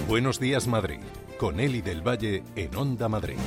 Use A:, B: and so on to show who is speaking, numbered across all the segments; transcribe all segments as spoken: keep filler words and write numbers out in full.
A: Buenos días, Madrid, con Eli del Valle en Onda Madrid.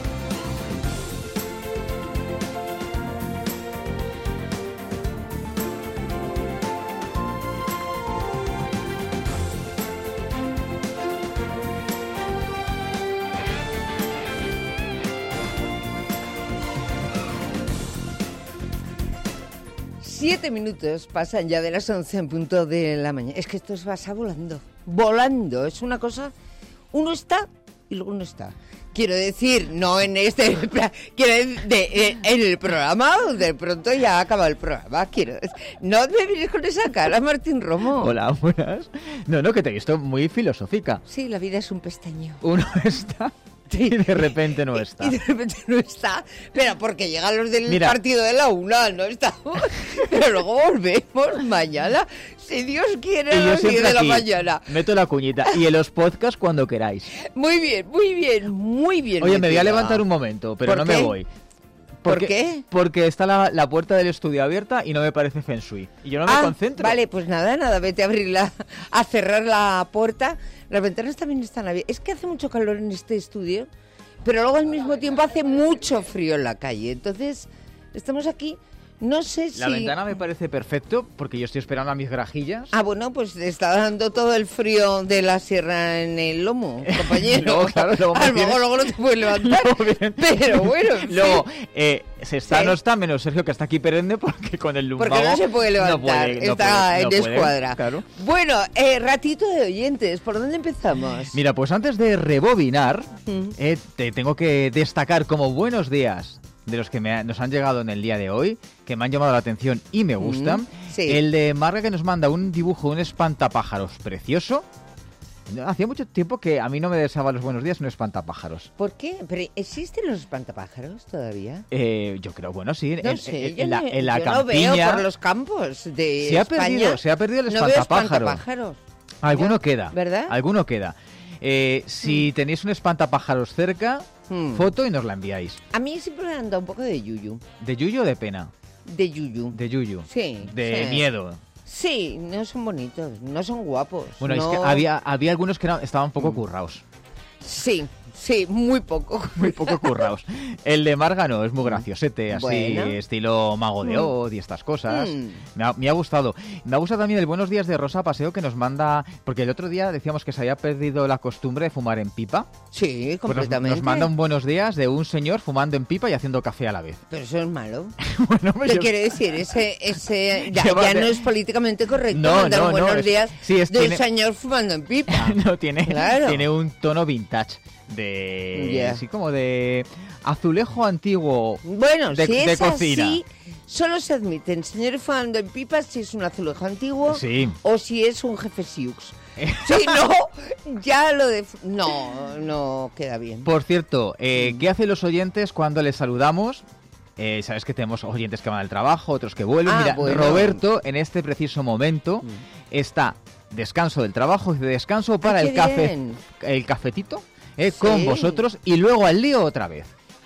B: Siete minutos pasan ya de las once en punto de la mañana. Es que esto se pasa volando, volando. Es una cosa, uno está y luego no está. Quiero decir, no en este, quiero decir, de, en el programa, de pronto ya acaba el programa. Quiero decir, no me vienes con esa cara, Martín Romo.
C: Hola, buenas. No, no, que te he visto muy filosófica.
B: Sí, la vida es un pestaño.
C: Uno está... Y de repente no está.
B: Y de repente no está. Pero porque llegan los del
C: Mira,
B: partido de la una, no estamos. Pero luego volvemos mañana, si Dios quiere, a las diez de la mañana.
C: Meto la cuñita. Y en los podcasts cuando queráis.
B: Muy bien, muy bien, muy bien.
C: Oye, me voy a
B: metida.
C: levantar un momento, pero no
B: qué?
C: me voy.
B: ¿Por
C: Porque,
B: qué?
C: Porque está la, la puerta del estudio abierta y no me parece feng shui. Y yo no me
B: ah,
C: concentro.
B: Vale, pues nada, nada, vete a abrirla, a cerrar la puerta. Las ventanas también están abiertas. Es que hace mucho calor en este estudio, pero luego al mismo tiempo hace mucho frío en la calle. Entonces, estamos aquí, no sé si...
C: La ventana me parece perfecto porque yo estoy esperando a mis grajillas.
B: Ah, bueno, pues te está dando todo el frío de la sierra en el lomo, compañero.
C: Luego, claro, luego
B: a lo
C: viene...
B: mejor luego no te puedes levantar,
C: viene...
B: pero bueno, en
C: Luego,
B: fin.
C: eh, se está,
B: Sí.
C: no está, menos Sergio, que está aquí perenne porque con el lumbago...
B: Porque no se puede levantar,
C: no puede, no
B: está
C: puede,
B: en
C: no puede,
B: escuadra.
C: Claro.
B: Bueno, eh, ratito de oyentes, ¿por dónde empezamos?
C: Mira, pues antes de rebobinar,
B: Mm.
C: eh, te tengo que destacar como buenos días de los que me, nos han llegado en el día de hoy, que me han llamado la atención y me gustan.
B: Mm, sí.
C: El de Marga, que nos manda un dibujo, un espantapájaros precioso. Hacía mucho tiempo que a mí no me deseaba los buenos días un espantapájaros.
B: ¿Por qué? ¿Pero existen los espantapájaros todavía?
C: Eh, yo creo, bueno, sí.
B: No
C: en,
B: sé,
C: en-
B: yo,
C: en la,
B: no,
C: en la
B: yo no
C: campiña
B: veo por los campos de
C: se ha
B: España.
C: perdido, se ha perdido el
B: No veo
C: espantapájaro.
B: espantapájaros.
C: Alguno
B: Ya,
C: queda,
B: ¿verdad?
C: Alguno queda. Eh, si tenéis un espantapájaros cerca,
B: Hmm.
C: foto y nos la enviáis.
B: A mí siempre me han dado un poco de yuyu.
C: ¿De yuyu o de pena?
B: De yuyu.
C: De yuyu.
B: Sí.
C: De
B: sí.
C: miedo.
B: Sí, no son bonitos, no son guapos.
C: Bueno,
B: no...
C: es que había, había algunos que era- estaban
B: Mm.
C: poco curraos.
B: Sí, sí, muy poco.
C: Muy poco curraos. El de Marga no, es muy graciosete, así,
B: Bueno.
C: estilo Mago de
B: Mm.
C: Oz y estas cosas.
B: Mm.
C: Me, ha, me ha gustado. Me ha gustado también el Buenos Días de Rosa Paseo que nos manda... Porque el otro día decíamos que se había perdido la costumbre de fumar en pipa.
B: Sí,
C: Pues nos,
B: completamente.
C: nos manda un Buenos Días de un señor fumando en pipa y haciendo café a la vez.
B: Pero eso es malo.
C: Bueno, pues
B: ¿Qué
C: yo-
B: quiere decir? Ese, ese ya,
C: Lleva
B: ya
C: de-
B: no es políticamente correcto
C: No,
B: mandar
C: no,
B: un
C: no,
B: buenos
C: es-
B: días
C: sí, es-
B: de un
C: tiene-
B: señor fumando en pipa.
C: no, tiene,
B: Claro.
C: tiene un tono vintage. De...
B: Yeah.
C: Así como de azulejo antiguo.
B: Bueno,
C: de,
B: si
C: de
B: es
C: cocina.
B: así, solo se admiten señores fumando en pipas si es un azulejo antiguo
C: Sí.
B: o si es un jefe Siux. Si no, ya lo de... No, no queda bien.
C: Por cierto, eh, ¿qué hacen los oyentes cuando les saludamos? Eh, Sabes que tenemos oyentes que van al trabajo, otros que vuelven.
B: Ah,
C: Mira,
B: bueno.
C: Roberto, en este preciso momento,
B: Mm.
C: está descanso del trabajo y de descanso para
B: Ah,
C: el
B: qué
C: café,
B: bien.
C: el cafetito eh,
B: Sí.
C: con vosotros y luego al lío otra vez.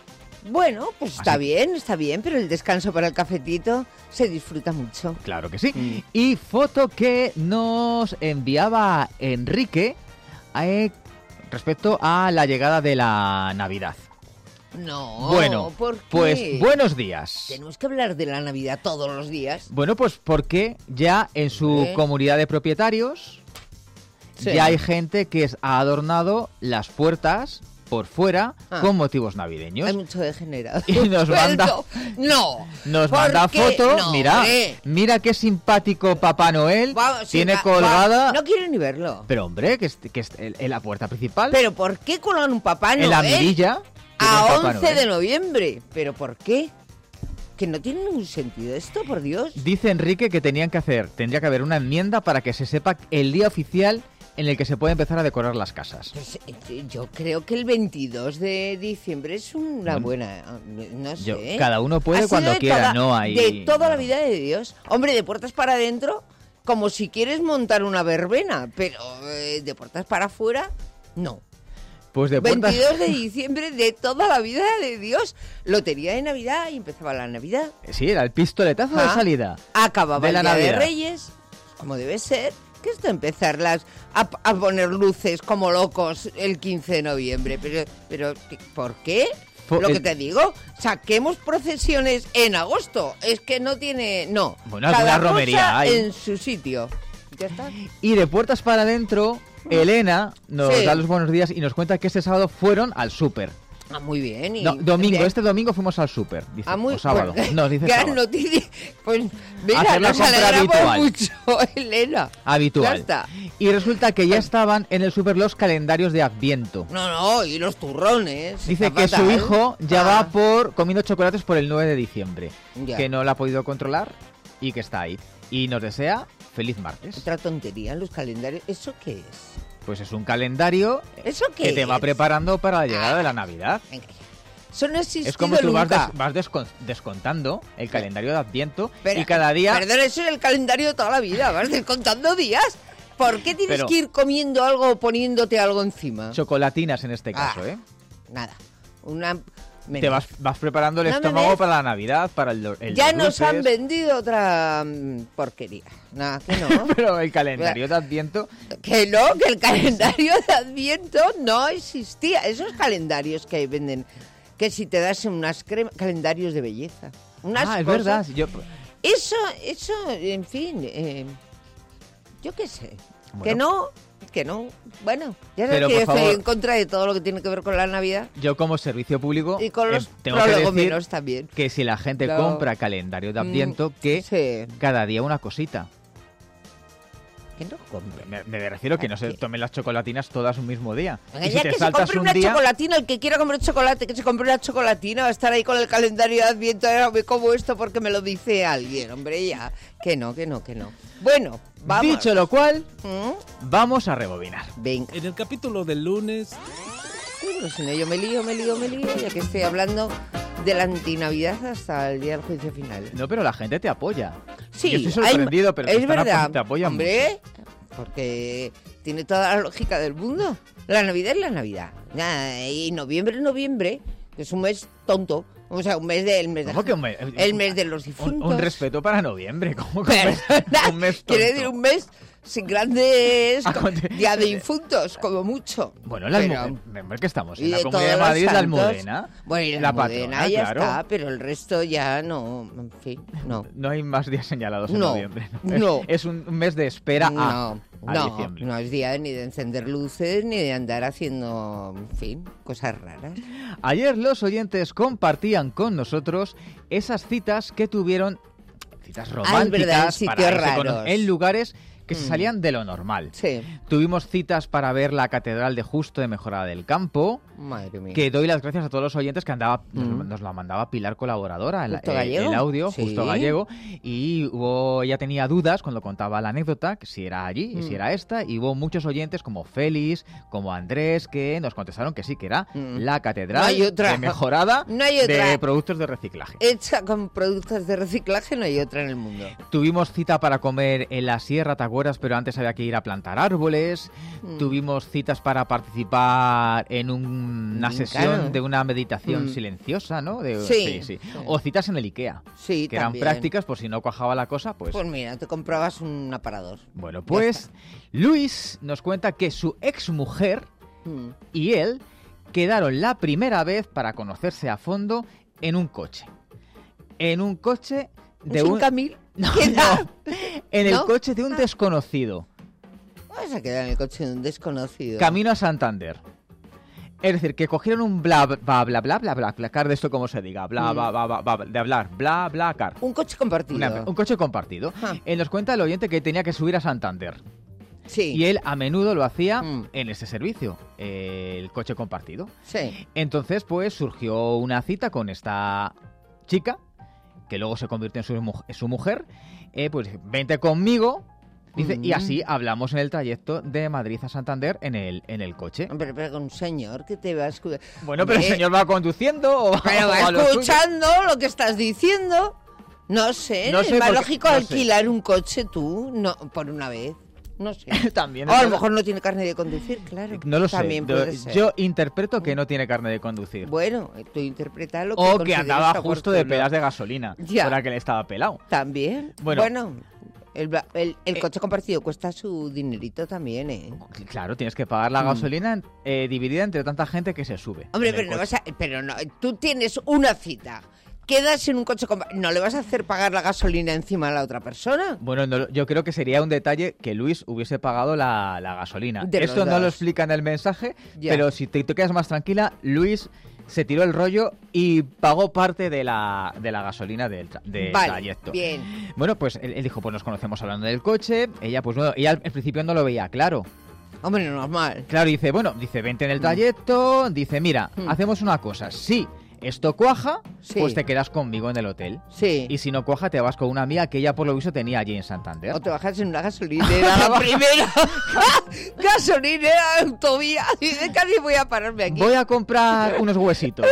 B: Bueno, pues está
C: Así.
B: bien, está bien, pero el descanso para el cafetito se disfruta mucho.
C: Claro que sí.
B: Mm.
C: Y foto que nos enviaba Enrique eh, respecto a la llegada de la Navidad.
B: No,
C: bueno,
B: ¿por qué?
C: pues buenos días.
B: Tenemos que hablar de la Navidad todos los días.
C: Bueno, pues porque ya en su
B: ¿Eh?
C: comunidad de propietarios
B: Sí.
C: ya hay gente que es- ha adornado las puertas por fuera
B: Ah.
C: con motivos navideños.
B: Hay mucho degenerado.
C: Y nos manda-
B: Suelto. No.
C: Nos
B: ¿por
C: manda
B: qué?
C: foto,
B: No,
C: mira,
B: hombre.
C: mira qué simpático Papá Noel,
B: Vamos, sí,
C: tiene
B: va-
C: colgada...
B: va- No quiero ni verlo.
C: Pero hombre, que es, que es en en la puerta principal,
B: Pero ¿por qué colgan un Papá Noel
C: en la mirilla, tiene
B: a
C: Papá
B: once
C: Noel.
B: de noviembre? ¿Pero por qué? Que no tiene ningún sentido esto, por Dios.
C: Dice Enrique que tenían que hacer, tendría que haber una enmienda para que se sepa el día oficial en el que se puede empezar a decorar las casas.
B: Pues, eh, yo creo que el veintidós de diciembre es una
C: Bueno,
B: buena, no sé.
C: Yo- cada uno puede
B: Ha sido
C: cuando
B: de
C: quiera,
B: toda-
C: no hay...
B: De toda la
C: no.
B: vida de Dios. Hombre, de puertas para adentro, como si quieres montar una verbena, pero eh, de puertas para afuera, no.
C: Pues de puertas...
B: veintidós de diciembre de toda la vida de Dios. Lotería de Navidad y empezaba la Navidad.
C: Sí, era el pistoletazo de
B: Ah.
C: salida.
B: Acababa
C: De la
B: el Día de
C: Navidad.
B: Reyes, como debe ser. ¿Qué es esto empezarlas a, a poner luces como locos el quince de noviembre? Pero, pero ¿por qué?
C: Fo-
B: Lo que
C: el-
B: te digo, saquemos procesiones en agosto. Es que no tiene... No.
C: Bueno, alguna
B: Cada
C: romería
B: cosa
C: hay.
B: en su sitio. Ya está.
C: Y de puertas para adentro, Elena nos
B: Sí.
C: da los buenos días y nos cuenta que este sábado fueron al súper.
B: Ah, muy bien. Y,
C: No, domingo,
B: bien.
C: este domingo fuimos al súper, dice,
B: Ah, muy
C: o sábado.
B: pues,
C: No, dice
B: gran
C: sábado.
B: noticia. Pues mira,
C: Hacer la
B: nos
C: compra
B: alegramos
C: habitual.
B: mucho, Elena.
C: Habitual.
B: Ya está.
C: Y resulta que ya estaban en el súper los calendarios de Adviento.
B: No, no, y los turrones.
C: Dice
B: está
C: que su
B: fatal.
C: hijo ya
B: Ah,
C: va por comiendo chocolates por el nueve de diciembre,
B: Ya.
C: que no lo ha podido controlar y que está ahí. Y nos desea feliz martes.
B: Otra tontería, los calendarios. ¿Eso qué es?
C: Pues es un calendario
B: ¿Eso qué
C: que te va
B: es?
C: preparando para la llegada
B: Ah.
C: de la Navidad.
B: Venga, ya. Eso no ha existido
C: Es como tú vas,
B: nunca.
C: des- vas descon- descontando el calendario de Adviento
B: Pero-
C: y cada día...
B: Perdón, eso es el calendario de toda la vida. Vas descontando días. ¿Por qué tienes
C: Pero-
B: que ir comiendo algo o poniéndote algo encima?
C: Chocolatinas en este
B: Ah,
C: caso, ¿eh?
B: Nada. Una...
C: Te vas, vas preparando el
B: No me
C: estómago
B: ves.
C: para la Navidad, para el, el
B: Ya
C: los
B: nos han
C: dulces.
B: vendido otra mm, porquería. Nada, que no.
C: Pero el calendario de Adviento...
B: Que no, que el calendario de Adviento no existía. Esos calendarios que venden, que si te das unas cremas, calendarios de belleza. Unas
C: ah, es
B: cosas-
C: verdad. Yo,
B: Eso, eso, en fin, eh, yo qué sé.
C: Bueno.
B: Que no, que no. Bueno, ya sabes
C: Pero,
B: que yo
C: por
B: estoy
C: favor.
B: en contra de todo lo que tiene que ver con la Navidad
C: yo como servicio público
B: y con los
C: eh, tengo que decir
B: prolegomenos también.
C: que si la gente
B: Lo-
C: compra calendario de Adviento,
B: Mm,
C: que
B: sí.
C: cada día una cosita.
B: Que no compre.
C: Me, me refiero que no se
B: ¿Qué?
C: tomen las chocolatinas todas un mismo día.
B: Venga,
C: Y si
B: ya
C: te
B: que se
C: saltas
B: compre
C: un
B: una
C: día,
B: chocolatina, el que quiera comprar chocolate, que se compre una chocolatina, va a estar ahí con el calendario de Adviento, ahora me como esto porque me lo dice alguien, hombre, ya. Que no, que no, que no. Bueno, vamos.
C: dicho lo cual,
B: ¿Mm?
C: vamos a rebobinar.
B: Venga.
D: En el capítulo del lunes,
B: Bueno, si no, yo me lío, me lío, me lío, ya que estoy hablando de la antinavidad hasta el día del juicio final.
C: No, pero la gente te apoya.
B: Sí,
C: Yo estoy sorprendido,
B: hay-
C: pero
B: es
C: te están apo-
B: verdad,
C: te apoyan
B: hombre, porque tiene toda la lógica del mundo. La Navidad es la Navidad. Ya, y noviembre, noviembre, que es un mes tonto, o sea, un mes del mes de
C: ¿Cómo que un mes?
B: el mes de los
C: Un,
B: difuntos.
C: un respeto para noviembre. ¿Cómo que un mes,
B: Perdona,
C: un mes
B: quiere
C: tonto?
B: decir un mes sin grandes
C: Ah,
B: co-
C: con-
B: día de difuntos, como mucho.
C: Bueno, la
B: Pero-
C: Almudena, que estamos
B: y
C: en la
B: de
C: Comunidad de
B: todos los
C: Madrid, la
B: santos.
C: Almudena.
B: Bueno, y la,
C: la
B: Almudena
C: patrona,
B: ya
C: claro.
B: está, pero el resto ya no, en fin, no.
C: No hay más días señalados en
B: No,
C: noviembre.
B: no.
C: Es, es un mes de espera a,
B: no,
C: a
B: no,
C: diciembre.
B: no es día ni de encender luces ni de andar haciendo, en fin, cosas raras.
C: Ayer los oyentes compartían con nosotros esas citas que tuvieron, citas
B: Ah, es verdad, en
C: románticas
B: sitios
C: para irse con-
B: raros.
C: en lugares que se
B: Mm.
C: salían de lo normal.
B: Sí,
C: Tuvimos citas para ver la Catedral de Justo de Mejorada del Campo,
B: madre mía.
C: que doy las gracias a todos los oyentes que andaba nos,
B: Mm.
C: nos la mandaba Pilar Colaboradora, el,
B: Justo
C: el-
B: Gallego.
C: el audio,
B: Sí.
C: Justo Gallego, y hubo, ella tenía dudas cuando contaba la anécdota, que si era allí y si
B: Mm.
C: era esta, y hubo muchos oyentes como Félix, como Andrés, que nos contestaron que sí, que era
B: Mm.
C: la Catedral
B: No hay otra.
C: de Mejorada
B: No hay otra.
C: de productos de reciclaje.
B: Hecha con productos de reciclaje no hay otra en el mundo.
C: Tuvimos cita para comer en la Sierra, ¿te acuerdas? Pero antes había que ir a plantar árboles.
B: Mm.
C: Tuvimos citas para participar en un- una
B: Mm,
C: sesión
B: claro.
C: de una meditación
B: Mm.
C: silenciosa, ¿no? De-
B: Sí,
C: sí.
B: sí.
C: O citas en el IKEA,
B: Sí,
C: que eran
B: también.
C: prácticas por si no cuajaba la cosa, pues...
B: Pues mira, te comprabas un aparador.
C: bueno, pues Luis nos cuenta que su exmujer
B: Mm.
C: y él quedaron la primera vez para conocerse a fondo en un coche. En un coche de
B: ¿Un
C: un...
B: cinco mil?
C: No,
B: ¿Qué
C: no.
B: tal?
C: En el
B: ¿No?
C: coche de un desconocido.
B: Vas a quedar en el coche de un desconocido.
C: Camino a Santander. Es decir, que cogieron un bla bla bla bla bla bla bla car de esto como se diga, bla
B: Mm.
C: bla bla bla, bla, de hablar, bla bla car.
B: Un coche compartido.
C: Una- un coche compartido.
B: Ajá.
C: Él nos cuenta el oyente que tenía que subir a Santander.
B: Sí.
C: Y él a menudo lo hacía
B: Mm.
C: en ese servicio, eh, el coche compartido.
B: Sí.
C: Entonces, pues surgió una cita con esta chica, que luego se convirtió en su, mu- en su mujer. Eh, pues vente conmigo. Dice, y
B: Mm.
C: así hablamos en el trayecto de Madrid a Santander en el, en el coche.
B: Pero, pero con un señor que te va a escuchar.
C: Bueno, pero el señor va conduciendo o va,
B: Pero
C: o
B: va
C: a lo suyo.
B: escuchando lo que estás diciendo. No sé,
C: No
B: es
C: sé
B: más
C: porque-
B: lógico
C: no sé.
B: alquilar un coche tú, no, por una vez. No sé.
C: También.
B: O a lo
C: es
B: mejor no tiene carne de conducir, claro.
C: No lo sé.
B: También
C: Yo-
B: puede ser.
C: Yo interpreto que no tiene carne de conducir.
B: Bueno, tú interpreta lo que
C: O que
B: consideres
C: andaba justo de
B: oportuno.
C: pelas de gasolina.
B: Ya.
C: Para que le estaba pelado.
B: También.
C: Bueno.
B: Bueno, El, el, el coche compartido cuesta su dinerito también, ¿eh?
C: Claro, tienes que pagar la gasolina eh, dividida entre tanta gente que se sube.
B: Hombre, pero no, vas a, pero no, tú tienes una cita, quedas en un coche compartido, ¿no le vas a hacer pagar la gasolina encima a la otra persona?
C: Bueno, no, yo creo que sería un detalle que Luis hubiese pagado la, la gasolina.
B: De
C: Esto no
B: dos.
C: lo explica en el mensaje,
B: Ya.
C: pero si te, te quedas más tranquila, Luis se tiró el rollo y pagó parte de la, de la gasolina del, tra- del
B: Vale,
C: trayecto.
B: bien.
C: Bueno, pues él, él dijo, pues nos conocemos hablando del coche. Ella, pues bueno, ella al, al principio no lo veía claro.
B: Hombre, normal.
C: Claro, dice, bueno, dice, vente en el trayecto. Dice, mira,
B: Mm.
C: hacemos una cosa. Si esto cuaja,
B: Sí.
C: pues te quedas conmigo en el hotel.
B: Sí.
C: Y si no cuaja, te vas con una amiga que ella por lo visto tenía allí en Santander.
B: O te bajas en una gasolinera, la primera gasolinera, autovía, y de casi voy a pararme aquí.
C: Voy a comprar unos huesitos.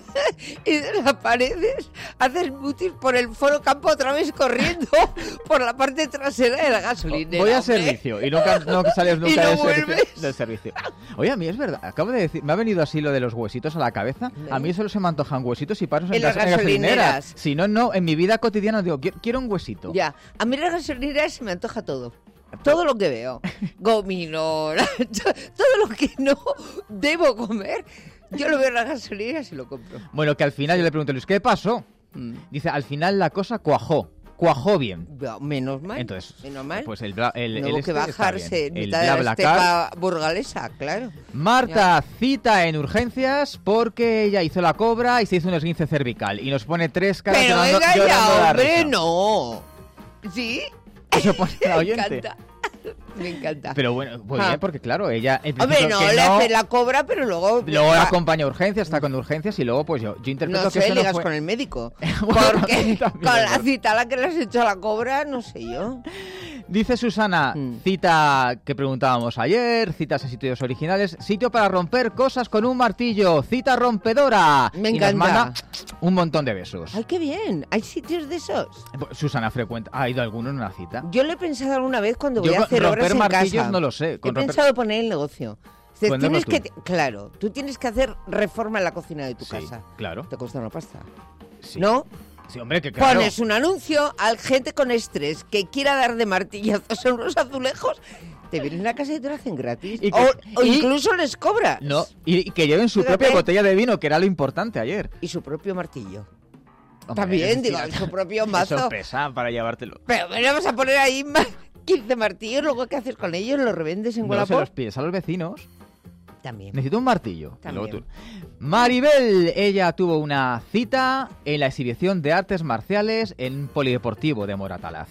B: Y desapareces, haces mutis por el foro campo otra vez corriendo por la parte trasera de la gasolinera.
C: Voy a
B: hombre.
C: servicio y nunca, no sales nunca
B: Y no
C: del, servicio,
B: vuelves.
C: del servicio. Oye, a mí es verdad, acabo de decir, me ha venido así lo de los huesitos a la cabeza. A mí solo se me antojan huesitos y paros en,
B: En las
C: gas- en gasolineras.
B: gasolineras.
C: Si no, no, en mi vida cotidiana digo, quiero, quiero un huesito.
B: Ya, a mí en la gasolinera se me antoja todo. Todo lo que veo. Gominola, todo lo que no debo comer, yo lo veo en la gasolinera y lo compro.
C: Bueno, que al final yo le pregunto a Luis, ¿qué pasó?
B: Mm.
C: Dice, al final la cosa cuajó, cuajó bien.
B: Ya, Menos mal.
C: Entonces,
B: menos mal.
C: pues el, bla- el,
B: no
C: el
B: hubo
C: este
B: que
C: está
B: bajarse
C: bien.
B: en
C: El
B: mitad de la
C: BlaBlaCar.
B: estepa burgalesa, claro.
C: Marta cita en urgencias porque ella hizo la cobra y se hizo un esguince cervical y nos pone tres caras
B: Pero
C: llorando,
B: venga
C: llorando
B: ya,
C: la
B: hombre,
C: risa.
B: no. ¿Sí?
C: Eso pone la
B: Me
C: oyente.
B: encanta. Me encanta.
C: Pero bueno, muy
B: Ah.
C: bien, porque claro, ella en
B: Hombre,
C: principio
B: no,
C: que
B: le
C: no,
B: hace la cobra, pero luego...
C: luego
B: Ah,
C: la acompaña a urgencias, está con urgencias y luego pues yo, yo interpreto
B: no
C: que
B: sé,
C: eso no
B: ligas
C: fue...
B: con el médico.
C: Bueno,
B: Porque
C: también
B: con
C: es
B: la
C: verdad.
B: cita a la que le has hecho la cobra, no sé yo.
C: Dice Susana,
B: Mm.
C: cita que preguntábamos ayer, citas a sitios originales, sitio para romper cosas con un martillo, cita rompedora.
B: Me
C: Y nos
B: encanta.
C: manda un montón de besos.
B: Ay, qué bien. ¿Hay sitios de esos?
C: Susana frecuenta, ¿ha ido alguno en una cita?
B: Yo lo he pensado alguna vez cuando voy
C: Yo
B: a
C: con
B: hacer
C: romper
B: obras en
C: martillos
B: casa.
C: no lo sé, con
B: He
C: romper-
B: pensado poner el negocio. Dices,
C: Ponerlo
B: tienes
C: tú.
B: que, claro, tú tienes que hacer reforma en la cocina de tu
C: Sí,
B: casa.
C: claro.
B: Te cuesta una pasta.
C: Sí.
B: ¿No?
C: Sí, hombre, que claro.
B: Pones un anuncio a gente con estrés que quiera dar de martillazos en unos azulejos, te vienen a casa y te lo hacen gratis.
C: Y que-
B: o o
C: y-
B: incluso les cobras.
C: No, y, y que lleven su
B: Fíjate.
C: propia botella de vino, que era lo importante ayer.
B: Y su propio martillo.
C: Hombre,
B: También,
C: es
B: digo,
C: decir,
B: su propio
C: Eso
B: mazo.
C: pesa para llevártelo.
B: Pero me vamos a poner ahí más quince martillos, luego ¿qué haces con ellos? ¿Los revendes en
C: No se
B: Wallapop?
C: los pides a los vecinos.
B: También.
C: Necesito un martillo. Y
B: También.
C: luego tú. Maribel, ella tuvo una cita en la exhibición de artes marciales en un polideportivo de Moratalaz.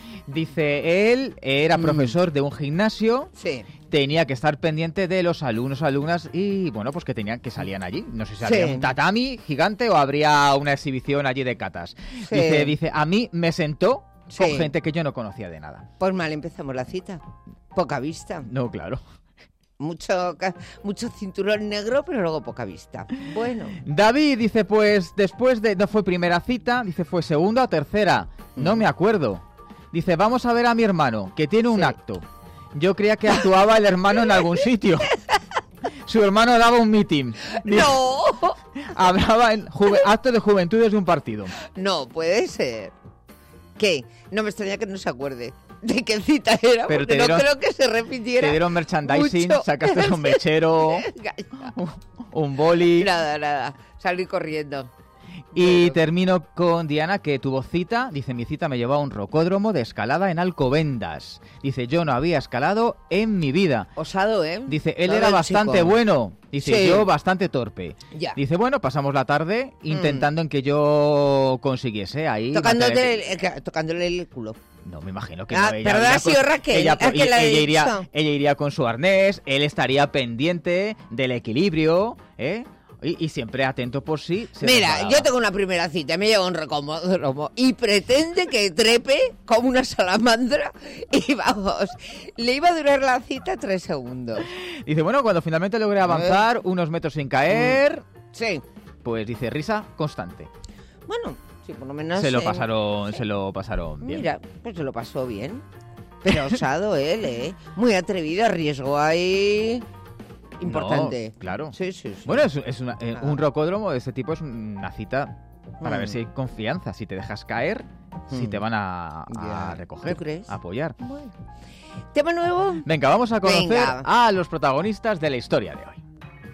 C: Dice, él era
B: Mm.
C: profesor de un gimnasio,
B: Sí.
C: tenía que estar pendiente de los alumnos o alumnas y, bueno, pues que tenían que salían allí. No sé si habría
B: Sí.
C: un tatami gigante o habría una exhibición allí de catas.
B: Sí.
C: Dice, dice, a mí me sentó con
B: Sí.
C: gente que yo no conocía de nada.
B: Pues mal empezamos la cita. Poca vista.
C: No, claro.
B: Mucho, ca- mucho cinturón negro, pero luego poca vista. Bueno.
C: David dice, pues después de... No fue primera cita, dice, fue segunda o tercera. No
B: Mm.
C: me acuerdo. Dice, vamos a ver a mi hermano, que tiene un
B: Sí.
C: acto. Yo creía que actuaba el hermano en algún sitio. Su hermano daba un meeting. Dice,
B: ¡No!
C: hablaba en juve- acto de juventudes de un partido.
B: No, puede ser. ¿Qué? No me extraña que no se acuerde de qué cita era,
C: Pero
B: porque
C: te
B: no
C: dieron-
B: creo que se repitiera.
C: Te dieron merchandising,
B: mucho.
C: sacaste un mechero, un, un boli.
B: Nada, nada. Salí corriendo.
C: Y
B: Bueno.
C: termino con Diana, que tuvo cita. Dice, mi cita me llevó a un rocódromo de escalada en Alcobendas. Dice, yo no había escalado en mi vida.
B: Osado, ¿eh?
C: Dice, él
B: Todo
C: era
B: el
C: bastante
B: chico.
C: bueno. Dice,
B: Sí.
C: yo bastante torpe.
B: Ya.
C: Dice, bueno, pasamos la tarde intentando en que yo consiguiese ahí...
B: Tocándote
C: mantener-
B: el- eh, tocándole el culo.
C: No, me imagino que
B: Ah,
C: no. Ella
B: perdón,
C: iría
B: ha sido Raquel,
C: ella,
B: la que la ha
C: ella iría,
B: dicho.
C: ella iría con su arnés, él estaría pendiente del equilibrio, ¿eh? Y, y siempre atento por si se
B: Mira,
C: resbalaba.
B: yo tengo una primera cita, me lleva un recómodo y pretende que trepe como una salamandra y vamos, le iba a durar la cita tres segundos.
C: Dice, bueno, cuando finalmente logré avanzar unos metros sin caer,
B: Sí,
C: pues dice, risa constante.
B: bueno, sí, por lo menos...
C: se lo
B: eh,
C: pasaron, se lo pasaron bien.
B: Mira, pues se lo pasó bien. Pero osado él, ¿eh? Muy atrevido, riesgo ahí... Importante.
C: No, claro.
B: Sí, sí, sí.
C: Bueno, es, es una- eh,
B: Ah.
C: un rocódromo de este tipo es una cita para
B: Mm.
C: ver si hay confianza, si te dejas caer, si
B: Mm.
C: te van a, a
B: Ya.
C: recoger,
B: ¿Tú crees?
C: a apoyar.
B: Bueno. ¿Tema nuevo?
C: Venga, vamos a conocer
B: Venga.
C: a los protagonistas de la historia de hoy.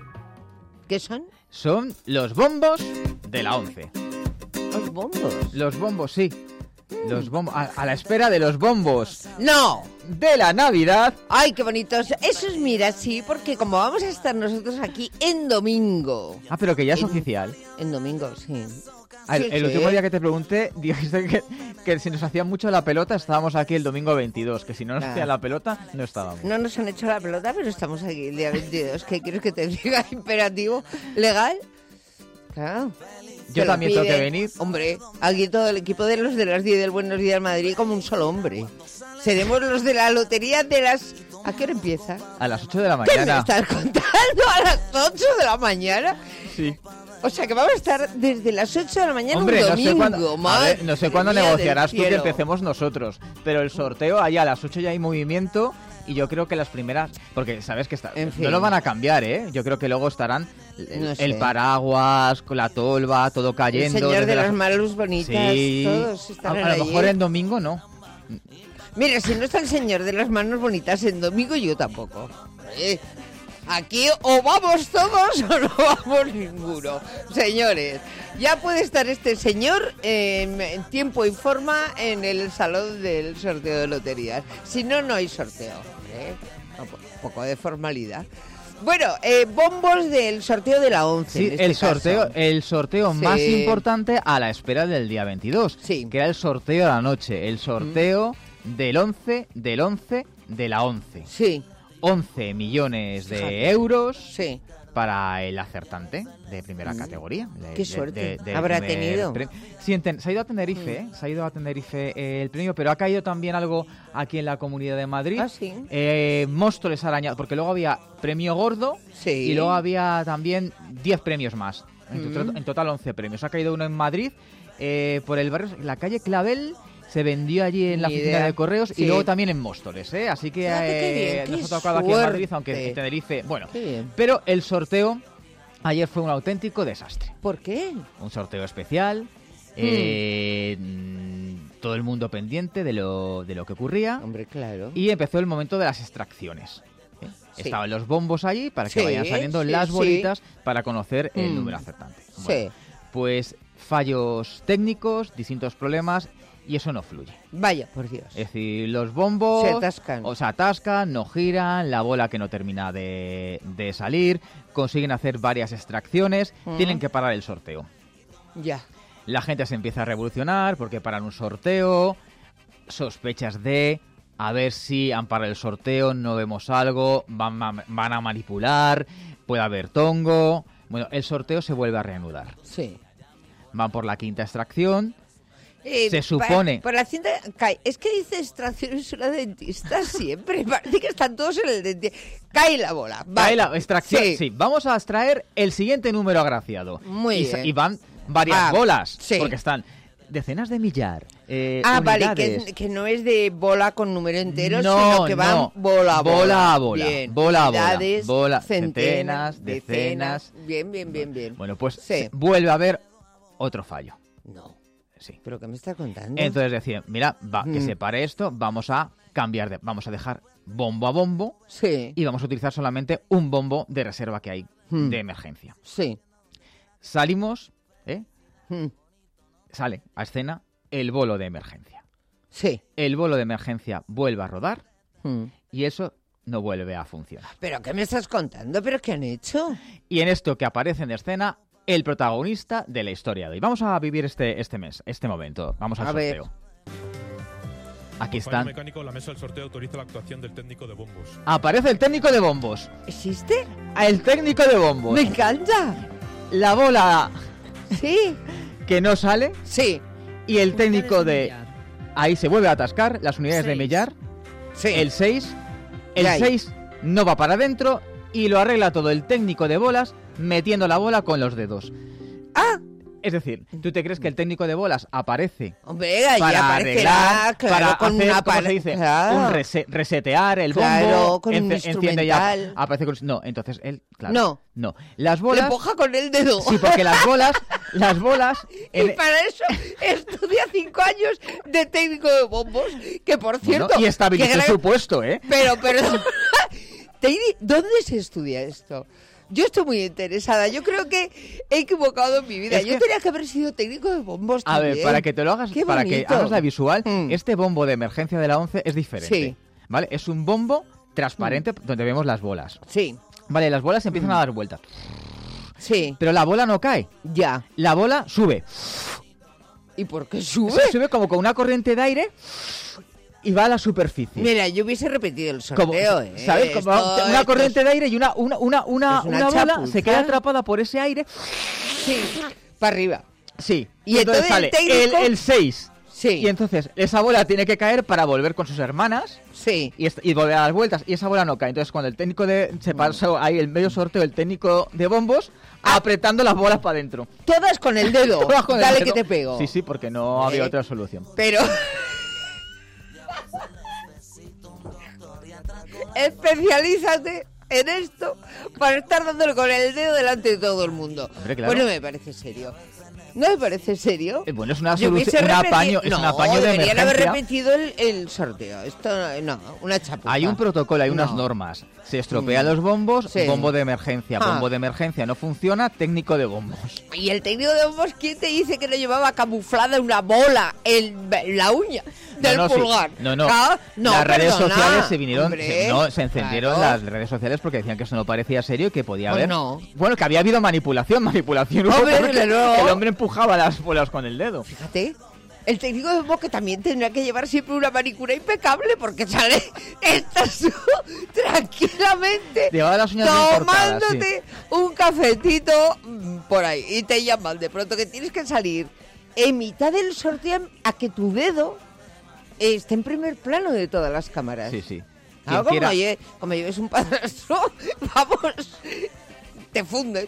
B: ¿Qué son?
C: Son los bombos de la ONCE.
B: Los bombos.
C: Los bombos, sí. Los bombos, a, a la espera de los bombos
B: ¡No!
C: de la Navidad.
B: ¡Ay, qué bonitos! Eso es, mira, sí, porque como vamos a estar nosotros aquí en domingo.
C: Ah, pero que ya es
B: En-
C: oficial.
B: En domingo, sí.
C: Ah, El,
B: Sí,
C: el
B: sí.
C: último día que te pregunté, dijiste que, que si nos hacían mucho la pelota, estábamos aquí el domingo veintidós. Que si no nos
B: Ah.
C: hacían la pelota, no estábamos.
B: No nos han hecho la pelota, pero estamos aquí el día veintidós. ¿Qué quieres que te diga? Imperativo, legal. Claro.
C: Yo
B: Te lo
C: también tengo que
B: pide.
C: venir.
B: Hombre, aquí todo el equipo de los de las diez del Buenos Días Madrid como un solo hombre. Seremos los de la lotería de las... ¿A qué hora empieza?
C: A las ocho de la
B: ¿Qué me
C: mañana.
B: estás contando? ¿A las ocho de la mañana?
C: Sí.
B: O sea, que vamos a estar desde las ocho de la mañana
C: Hombre,
B: un
C: no
B: domingo.
C: sé cuándo, a
B: madre
C: ver, no sé cuándo
B: mía del
C: negociarás tú que
B: cielo.
C: empecemos nosotros. Pero el sorteo, ahí a las ocho ya hay movimiento. Y yo creo que las primeras... Porque sabes que está,
B: En fin.
C: no lo van a cambiar, ¿eh? Yo creo que luego estarán el,
B: No sé.
C: el paraguas, con la tolva, todo
B: El
C: cayendo.
B: señor
C: desde
B: de
C: las-
B: las manos bonitas,
C: Sí.
B: todos
C: A,
B: estarán
C: a lo
B: allí.
C: mejor en domingo no.
B: Mira, si no está el señor de las manos bonitas en domingo, yo tampoco. Eh, Aquí o vamos todos o no vamos ninguno. Señores, ya puede estar este señor en, en tiempo y forma en el salón del sorteo de loterías. Si no, no hay sorteo. ¿eh? Un poco de formalidad. Bueno, eh, bombos del sorteo de la ONCE.
C: Sí,
B: en este
C: el sorteo,
B: caso.
C: el sorteo
B: Sí.
C: más importante a la espera del día veintidós,
B: Sí.
C: que era el sorteo de la noche, el sorteo del once, del once, de la once.
B: Sí,
C: once millones de
B: Fíjate.
C: euros
B: sí.
C: para el acertante de primera categoría. de-
B: Qué
C: de-
B: suerte.
C: del
B: Habrá
C: primer
B: tenido.
C: pre- Sí, en Ten- se ha ido a Tenerife, ¿eh? Se ha ido a Tenerife eh, el premio, pero ha caído también algo aquí en la Comunidad de Madrid.
B: Ah, sí.
C: Eh, Móstoles arañados, porque luego había premio gordo
B: Sí.
C: y luego había también diez premios más. En, to-
B: Mm.
C: en total once premios. Ha caído uno en Madrid, eh, por el barrio, la calle Clavel. Se vendió allí en la
B: Ni
C: oficina
B: idea.
C: de correos
B: Sí.
C: y luego también en Móstoles, ¿eh? Así que
B: Fíjate qué bien,
C: eh,
B: qué
C: nos ha tocado aquí en Madrid, aunque
B: suerte.
C: en Tenerife. Bueno,
B: Qué bien.
C: pero el sorteo ayer fue un auténtico desastre.
B: ¿Por qué?
C: Un sorteo especial, eh, mm, todo el mundo pendiente de lo, de lo que ocurría
B: Hombre, claro.
C: y empezó el momento de las extracciones. ¿eh?
B: Sí.
C: Estaban los bombos allí para que
B: Sí,
C: vayan saliendo
B: sí,
C: las
B: sí.
C: bolitas para conocer el
B: Mm.
C: número acertante.
B: Sí.
C: Bueno, pues fallos técnicos, distintos problemas y eso no fluye.
B: Vaya, por Dios.
C: Es decir, los bombos
B: Se atascan.
C: o se atascan, no giran, la bola que no termina de, de salir, consiguen hacer varias extracciones,
B: Mm.
C: tienen que parar el sorteo.
B: Ya.
C: La gente se empieza a revolucionar porque paran un sorteo, sospechas de a ver si han parado el sorteo, no vemos algo, van, ma- van a manipular, puede haber tongo. Bueno, el sorteo se vuelve a reanudar.
B: Sí.
C: Van por la quinta extracción.
B: Eh,
C: Se
B: pa-
C: supone-
B: Por la cinta... cae. Es que dice extracción es una dentista siempre. Parece que están todos en el dentista. Cae la bola. Va.
C: Cae la extracción.
B: Sí.
C: Sí. vamos a extraer el siguiente número agraciado.
B: Muy
C: y, sa-
B: bien.
C: y van varias
B: Ah,
C: bolas,
B: sí.
C: porque están decenas de millar. eh,
B: Ah, vale, que,
C: unidades.
B: es- que no es de bola con número entero,
C: No,
B: sino que van
C: no.
B: bola a bola.
C: Bola a bola,
B: Bien.
C: bola a bola,
B: Unidades,
C: bola,
B: centenas,
C: centenas,
B: decenas.
C: decenas.
B: Bien, bien, bien, bien.
C: Bueno, pues
B: Sí.
C: se- vuelve a haber otro fallo.
B: No,
C: Sí.
B: ¿pero qué me estás contando?
C: Entonces decían, mira, va, que
B: Mm.
C: se pare esto, vamos a cambiar de, vamos a dejar bombo a bombo
B: Sí,
C: y vamos a utilizar solamente un bombo de reserva que hay
B: Mm.
C: de emergencia.
B: sí.
C: Salimos, ¿eh?
B: Mm,
C: Sale a escena el bolo de emergencia.
B: Sí.
C: El bolo de emergencia vuelve a rodar
B: Mm.
C: y eso no vuelve a funcionar.
B: ¿Pero qué me estás contando? ¿Pero qué han hecho?
C: Y en esto que aparece en escena el protagonista de la historia de hoy. Vamos a vivir este, este mes, este momento. Vamos al
B: A ver.
C: sorteo. Aquí
D: Por fallo
C: están.
D: mecánico, la mesa del sorteo autoriza la actuación del técnico de bombos.
C: Aparece el técnico de bombos.
B: ¿Existe?
C: El técnico de bombos.
B: ¡Me encanta!
C: La bola
B: Sí,
C: que no sale
B: sí,
C: y el técnico de... Ahí se vuelve a atascar las unidades de
E: Seis.
C: millar.
B: sí.
C: El seis. El
B: Ya hay.
C: seis no va para adentro y lo arregla todo el técnico de bolas metiendo la bola con los dedos.
B: Ah,
C: Es decir, ¿tú te crees que el técnico de bolas aparece
B: Hombre, allí
C: para
B: aparecerá,
C: arreglar,
B: claro,
C: para
B: con
C: hacer,
B: una
C: ¿cómo
B: par-
C: se dice?
B: claro.
C: Un rese- resetear el bombo,
B: Claro, con un
C: ence- enciende ya,
B: instrumental.
C: aparece con... No, entonces él, claro.
B: No.
C: No. Las
B: Le
C: bolas...
B: empuja con el dedo.
C: Sí, porque las bolas, las bolas...
B: Y
C: en-
B: para eso estudia cinco años de técnico de bombos, que por
C: Bueno,
B: cierto...
C: y estabilizó
B: qué gran-
C: su puesto, ¿eh?
B: Pero, perdón, Teidi, ¿dónde se estudia esto? Yo estoy muy interesada. Yo creo que he equivocado en mi vida.
C: Es
B: Yo
C: que-
B: tenía que haber sido técnico de bombos
C: A
B: también.
C: ver, para que te lo hagas,
B: Qué
C: para que
B: bonito.
C: hagas la visual,
B: Mm.
C: este bombo de emergencia de la once es diferente.
B: Sí.
C: ¿Vale? Es un bombo transparente
B: Mm.
C: donde vemos las bolas.
B: Sí,
C: Vale, las bolas empiezan
B: Mm.
C: a dar vueltas.
B: sí,
C: Pero la bola no cae.
B: ya.
C: La bola sube.
B: ¿Y por qué sube?
C: Sube, sube como con una corriente de aire y va a la superficie.
B: Mira, yo hubiese repetido el
C: Como,
B: sorteo, ¿eh?
C: ¿sabes? Como
B: Esto-
C: una
B: esto
C: corriente de aire y una, una, una, una,
B: es una
C: una bola
B: chapuza.
C: se queda atrapada por ese aire.
B: es- Sí, para arriba.
C: Sí.
B: Y entonces el
C: sale
B: técnico-
C: el seis.
B: Sí,
C: Y entonces esa bola tiene que caer para volver con sus hermanas
B: sí.
C: y, est- y volver a dar vueltas. Y esa bola no cae. Entonces cuando el técnico de... Se pasó ahí el medio sorteo, el técnico de bombos,
B: Ah.
C: apretando las bolas para adentro.
B: Todas con el dedo.
C: Todas con el
B: Dale
C: dedo.
B: que te pego.
C: Sí, sí, porque no
B: ¿Eh?
C: había otra solución.
B: Pero... Especialízate en esto para estar dándole con el dedo delante de todo el mundo.
C: Hombre, claro.
B: Bueno, me parece serio. ¿No me parece serio?
C: Eh, bueno, es una
B: Yo hubiese
C: solución, un
B: repetido-
C: apaño, es
B: no,
C: un apaño de
B: deberían haber
C: emergencia.
B: repetido el, el sorteo. Esto no, una chapuza.
C: Hay un protocolo, hay unas
B: No.
C: normas. Se estropean
B: Mm.
C: los bombos,
B: Sí.
C: bombo de emergencia,
B: Ah.
C: bombo de emergencia no funciona, técnico de bombos.
B: Y el técnico de bombos, ¿quién te dice que no llevaba camuflada una bola en la uña del
C: no, no, sí.
B: pulgar?
C: No, no.
B: Ah, no,
C: las redes
B: perdona.
C: sociales se vinieron,
B: Hombre,
C: se, no, se encendieron
B: claro.
C: las redes sociales porque decían que eso no parecía serio y que podía
B: Pues
C: haber.
B: no.
C: Bueno, que había habido manipulación, manipulación. hubo
B: Hombre,
C: porque
B: claro.
C: el hombre empujaba las bolas con el dedo.
B: Fíjate, el técnico de bombos que también tendrá que llevar siempre una manicura impecable porque sale, estás tú tranquilamente
C: Llevaba las uñas bien cortadas,
B: tomándote un cafetito mm, por ahí y te llaman de pronto que tienes que salir en mitad del sorteo a que tu dedo esté en primer plano de todas las cámaras.
C: Sí, sí.
B: Claro,
C: Quien
B: como,
C: quiera-
B: lle- como lleves un padrastro, vamos, te fundes.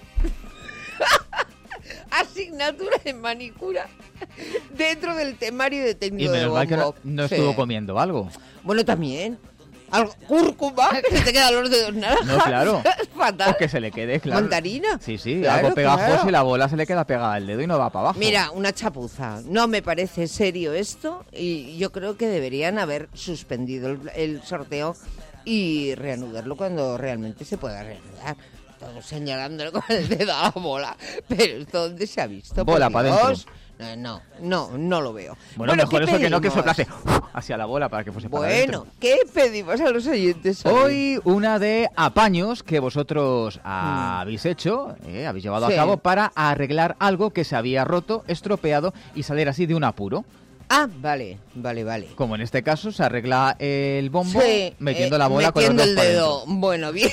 B: Asignatura de manicura dentro del temario de
C: Y
B: técnico de
C: menos mal que no,
B: bombo.
C: no
B: Sí.
C: estuvo comiendo algo.
B: Bueno, también. Algo, cúrcuma, que se te quedan los dedos naranjas.
C: No, claro.
B: Es fatal.
C: O que se le quede, claro.
B: Mandarina.
C: Sí, sí,
B: Claro,
C: algo pegajoso
B: claro.
C: y la bola se le queda pegada al dedo y no va para abajo.
B: Mira, una chapuza. No me parece serio esto y yo creo que deberían haber suspendido el, el sorteo y reanudarlo cuando realmente se pueda reanudar. Todos señalándole con el dedo a la bola. Pero esto dónde se ha visto.
C: Bola
B: Por
C: pa'
B: Dios.
C: dentro.
B: No, no, no, no lo veo.
C: Bueno, mejor
B: ¿qué
C: eso que no que
B: pedimos?
C: soplase hacia la bola para que fuese para
B: Bueno,
C: adentro.
B: ¿qué pedimos a los oyentes hoy?
C: Hoy una de apaños que vosotros habéis hecho, eh, habéis llevado
B: Mm. Sí.
C: a cabo para arreglar algo que se había roto, estropeado y salir así de un apuro.
B: Ah, vale, vale, vale.
C: Como en este caso se arregla el bombo
B: Sí,
C: metiendo
B: eh,
C: la bola con los
B: metiendo
C: dedos
B: el
C: para
B: dedo.
C: dentro.
B: Bueno, bien.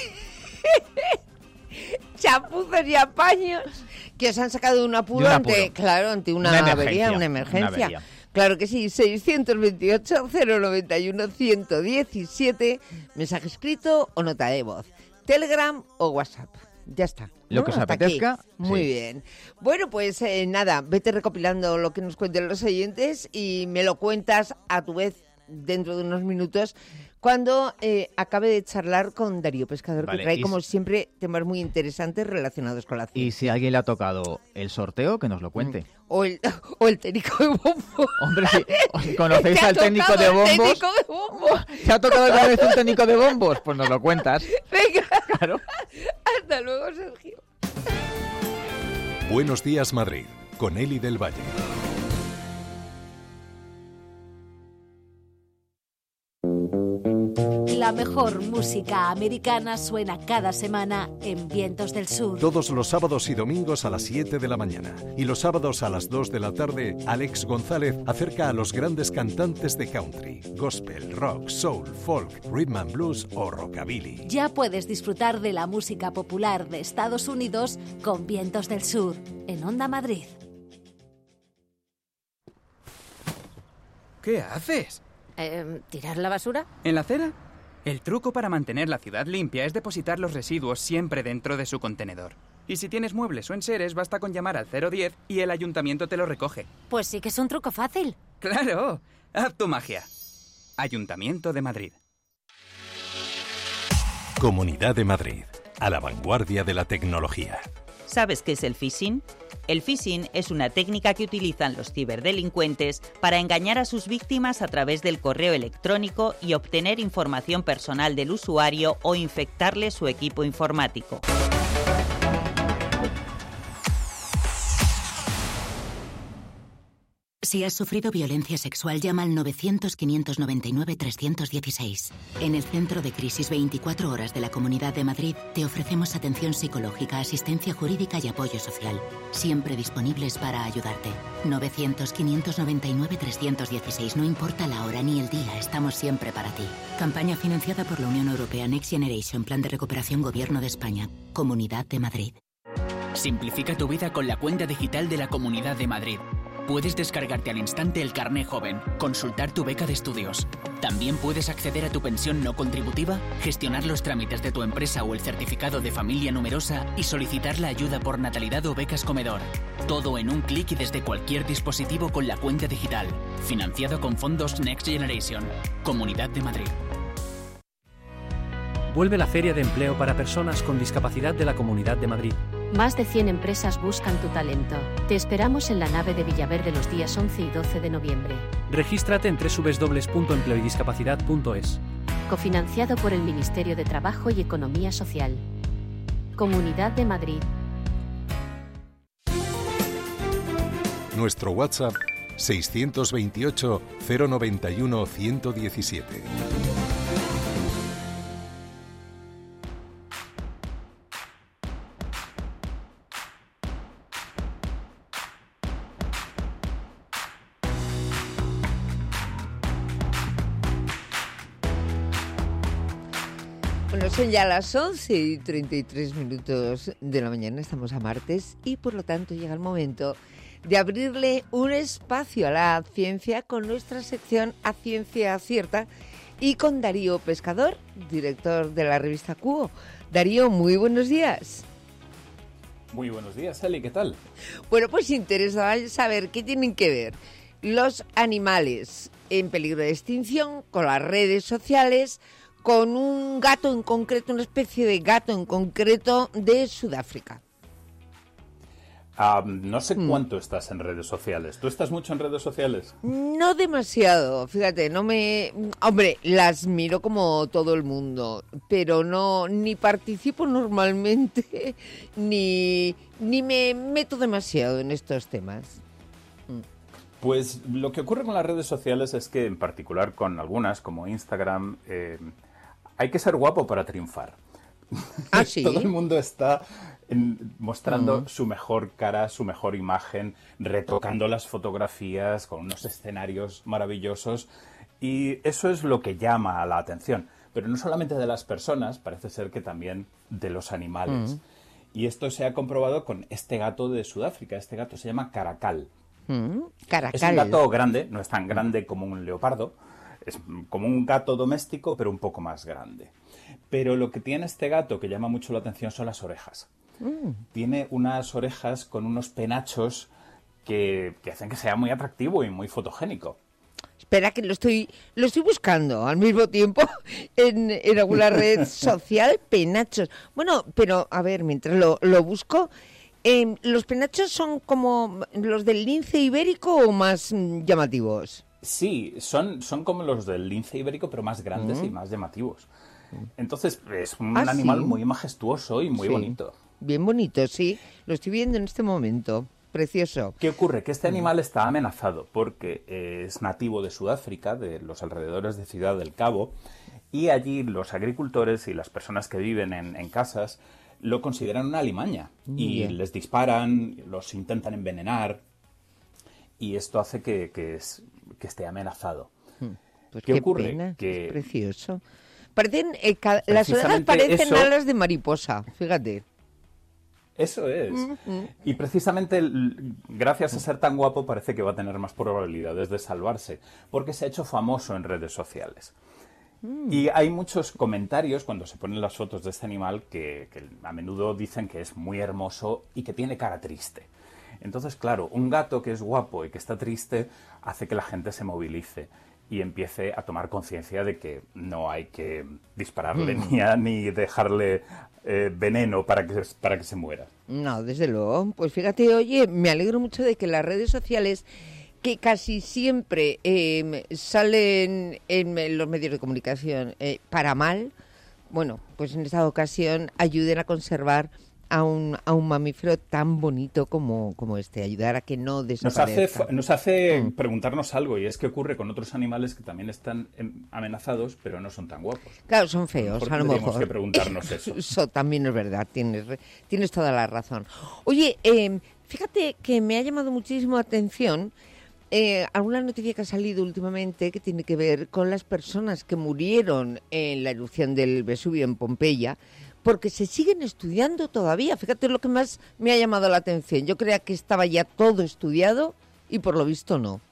B: Chapuzas y apaños que os han sacado de un apuro,
C: De un
B: ante,
C: apuro.
B: claro, ante una,
C: Una emergencia,
B: avería, una
C: una
B: emergencia.
C: avería.
B: Claro que sí, seiscientos veintiocho, cero noventa y uno, ciento diecisiete, mensaje escrito o nota de voz, Telegram o WhatsApp. Ya está.
C: Lo
B: ¿no?
C: que os
B: Hasta
C: apetezca,
B: aquí. Muy
C: sí.
B: bien. Bueno, pues eh, nada, vete recopilando lo que nos cuenten los oyentes y me lo cuentas a tu vez dentro de unos minutos cuando eh, acabe de charlar con Darío Pescador,
C: Vale,
B: que trae
C: y
B: como
C: si-
B: siempre temas muy interesantes relacionados con la
C: Y
B: ciencia.
C: si a alguien le ha tocado el sorteo, que nos lo cuente.
B: O el, o el técnico de bombo.
C: Hombre, si os conocéis
B: ¿Te ha
C: al técnico
B: tocado
C: de
B: el
C: bombos,
B: técnico de bombo?
C: ¿te ha tocado alguna vez un técnico de bombos? Pues nos lo cuentas.
B: Venga,
C: Claro.
B: hasta luego, Sergio.
A: Buenos días, Madrid, con Eli del Valle.
E: La mejor música americana suena cada semana en Vientos del Sur.
F: Todos los sábados y domingos a las siete de la mañana. Y los sábados a las dos de la tarde, Alex González acerca a los grandes cantantes de country, gospel, rock, soul, folk, rhythm and blues o rockabilly.
E: Ya puedes disfrutar de la música popular de Estados Unidos con Vientos del Sur, en Onda Madrid.
G: ¿Qué haces?
H: Eh, ¿Tirar la basura?
G: ¿En la acera? El truco para mantener la ciudad limpia es depositar los residuos siempre dentro de su contenedor. Y si tienes muebles o enseres, basta con llamar al cero diez y el ayuntamiento te lo recoge.
H: Pues sí que es un truco fácil.
G: ¡Claro! Haz tu magia. Ayuntamiento de Madrid.
F: Comunidad de Madrid, a la vanguardia de la tecnología.
I: ¿Sabes qué es el phishing? El phishing es una técnica que utilizan los ciberdelincuentes para engañar a sus víctimas a través del correo electrónico y obtener información personal del usuario o infectarle su equipo informático.
J: Si has sufrido violencia sexual, llama al novecientos, quinientos noventa y nueve, trescientos dieciséis. En el Centro de Crisis veinticuatro Horas de la Comunidad de Madrid te ofrecemos atención psicológica, asistencia jurídica y apoyo social. Siempre disponibles para ayudarte. novecientos, quinientos noventa y nueve, trescientos dieciséis. No importa la hora ni el día, estamos siempre para ti. Campaña financiada por la Unión Europea Next Generation, Plan de Recuperación Gobierno de España. Comunidad de Madrid.
K: Simplifica tu vida con la cuenta digital de la Comunidad de Madrid. Puedes descargarte al instante el carné joven, consultar tu beca de estudios. También puedes acceder a tu pensión no contributiva, gestionar los trámites de tu empresa o el certificado de familia numerosa y solicitar la ayuda por natalidad o becas comedor. Todo en un clic y desde cualquier dispositivo con la cuenta digital. Financiado con fondos Next Generation. Comunidad de Madrid.
L: Vuelve la Feria de Empleo para Personas con Discapacidad de la Comunidad de Madrid.
M: Más de cien empresas buscan tu talento. Te esperamos en la nave de Villaverde los días once y doce de noviembre.
L: Regístrate en doble u doble u doble u punto empleo y discapacidad punto es.
M: Cofinanciado por el Ministerio de Trabajo y Economía Social. Comunidad de Madrid.
F: Nuestro WhatsApp seiscientos veintiocho, cero noventa y uno, ciento diecisiete.
B: Bueno, son ya las once y treinta y tres minutos de la mañana, estamos a martes y por lo tanto llega el momento de abrirle un espacio a la ciencia con nuestra sección A Ciencia Cierta y con Darío Pescador, director de la revista Cuo. Darío, muy buenos días.
N: Muy buenos días, Eli, ¿qué tal?
B: Bueno, pues interesa saber qué tienen que ver los animales en peligro de extinción con las redes sociales, con un gato en concreto, una especie de gato en concreto de Sudáfrica.
N: Uh, no sé cuánto mm. estás en redes sociales. ¿Tú estás mucho en redes sociales?
B: No demasiado, fíjate, no me... Hombre, las miro como todo el mundo, pero no, ni participo normalmente, ni, ni me meto demasiado en estos temas.
N: Pues lo que ocurre con las redes sociales es que, en particular con algunas, como Instagram, eh, hay que ser guapo para triunfar.
B: ¿Ah, sí?
N: Todo el mundo está en, mostrando
B: uh-huh.
N: su mejor cara, su mejor imagen, retocando las fotografías con unos escenarios maravillosos. Y eso es lo que llama la atención. Pero no solamente de las personas, parece ser que también de los animales. Uh-huh. Y esto se ha comprobado con este gato de Sudáfrica. Este gato se llama Caracal.
B: Uh-huh. Caracal.
N: Es un gato grande, no es tan grande como un leopardo. Es como un gato doméstico, pero un poco más grande. Pero lo que tiene este gato que llama mucho la atención son las orejas. Mm. Tiene unas orejas con unos penachos que, que hacen que sea muy atractivo y muy fotogénico.
B: Espera, que lo estoy lo estoy buscando al mismo tiempo en, en alguna red social, penachos. Bueno, pero a ver, mientras lo, lo busco, eh, ¿los penachos son como los del lince ibérico o más mm, llamativos?
N: Sí, son, son como los del lince ibérico, pero más grandes mm. y más llamativos. Entonces, es un ah, animal ¿sí? muy majestuoso y muy sí. bonito.
B: Bien bonito, sí. Lo estoy viendo en este momento. Precioso.
N: ¿Qué ocurre? Que este animal está amenazado porque es nativo de Sudáfrica, de los alrededores de Ciudad del Cabo, y allí los agricultores y las personas que viven en, en casas lo consideran una alimaña. Y Bien. les disparan, los intentan envenenar, y esto hace que, que es... que esté amenazado.
B: Pues
N: ¿Qué,
B: qué
N: ocurre?
B: Pena,
N: que
B: es precioso. Parecen, eh, ca- las orejas parecen eso, alas de mariposa, fíjate.
N: Eso es. Mm-hmm. Y precisamente gracias a ser tan guapo parece que va a tener más probabilidades de salvarse, porque se ha hecho famoso en redes sociales. Mm. Y hay muchos comentarios cuando se ponen las fotos de este animal que, que a menudo dicen que es muy hermoso y que tiene cara triste. Entonces, claro, un gato que es guapo y que está triste hace que la gente se movilice y empiece a tomar conciencia de que no hay que dispararle mm. ni, a, ni dejarle eh, veneno para que, para que se muera.
B: No, desde luego. Pues fíjate, oye, me alegro mucho de que las redes sociales, que casi siempre eh, salen en los medios de comunicación eh, para mal, bueno, pues en esta ocasión ayuden a conservar a un, a un mamífero tan bonito como, como este, ayudar a que no desaparezca.
N: Nos hace, nos hace mm. preguntarnos algo, y es qué ocurre con otros animales que también están amenazados, pero no son tan guapos.
B: Claro, son feos, a lo mejor.
N: Tenemos que preguntarnos eso.
B: Eso también es verdad, tienes, tienes toda la razón. Oye, eh, fíjate que me ha llamado muchísimo la atención eh, alguna noticia que ha salido últimamente que tiene que ver con las personas que murieron en la erupción del Vesubio en Pompeya, porque se siguen estudiando todavía. Fíjate lo que más me ha llamado la atención. Yo creía que estaba ya todo estudiado y por lo visto no.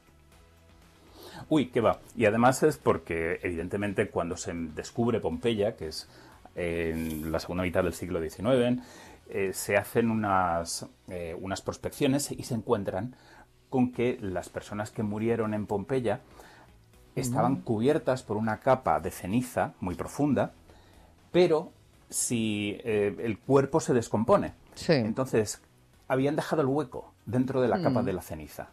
N: Uy, qué va. Y además es porque, evidentemente, cuando se descubre Pompeya, que es eh, en la segunda mitad del siglo diecinueve, eh, se hacen unas, eh, unas prospecciones y se encuentran con que las personas que murieron en Pompeya estaban mm. cubiertas por una capa de ceniza muy profunda, pero si eh, el cuerpo se descompone.
B: Sí.
N: Entonces, habían dejado el hueco dentro de la capa mm. de la ceniza.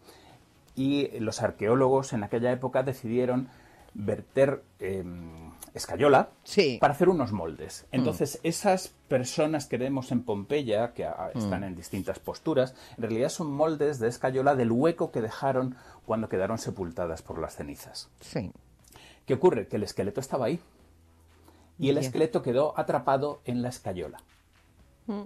N: Y los arqueólogos en aquella época decidieron verter eh, escayola
B: sí.
N: para hacer unos moldes. Entonces, mm. esas personas que vemos en Pompeya, que a, están mm. en distintas posturas, en realidad son moldes de escayola del hueco que dejaron cuando quedaron sepultadas por las cenizas.
B: Sí.
N: ¿Qué ocurre? Que el esqueleto estaba ahí. Y el esqueleto quedó atrapado en la escayola. Mm.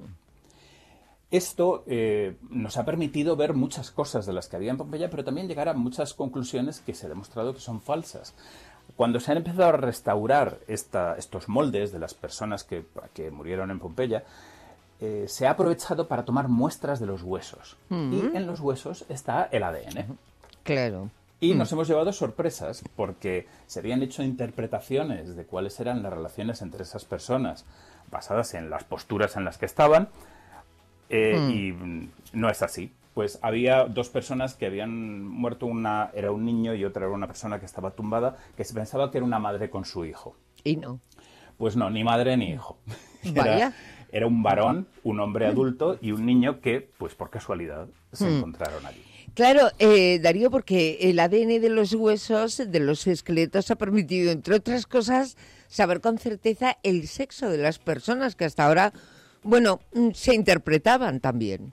N: Esto eh, nos ha permitido ver muchas cosas de las que había en Pompeya, pero también llegar a muchas conclusiones que se ha demostrado que son falsas. Cuando se han empezado a restaurar esta, estos moldes de las personas que, que murieron en Pompeya, eh, se ha aprovechado para tomar muestras de los huesos. Mm. Y en los huesos está el A D N.
B: Claro.
N: Y nos hemos llevado sorpresas porque se habían hecho interpretaciones de cuáles eran las relaciones entre esas personas basadas en las posturas en las que estaban eh, mm. y no es así. Pues había dos personas que habían muerto, una era un niño y otra era una persona que estaba tumbada, que se pensaba que era una madre con su hijo.
B: ¿Y no?
N: Pues no, ni madre ni hijo.
B: Vaya.
N: Era, era un varón, un hombre adulto y un niño que, pues por casualidad, se mm. encontraron allí.
B: Claro, eh, Darío, porque el A D N de los huesos, de los esqueletos, ha permitido, entre otras cosas, saber con certeza el sexo de las personas que hasta ahora, bueno, se interpretaban también.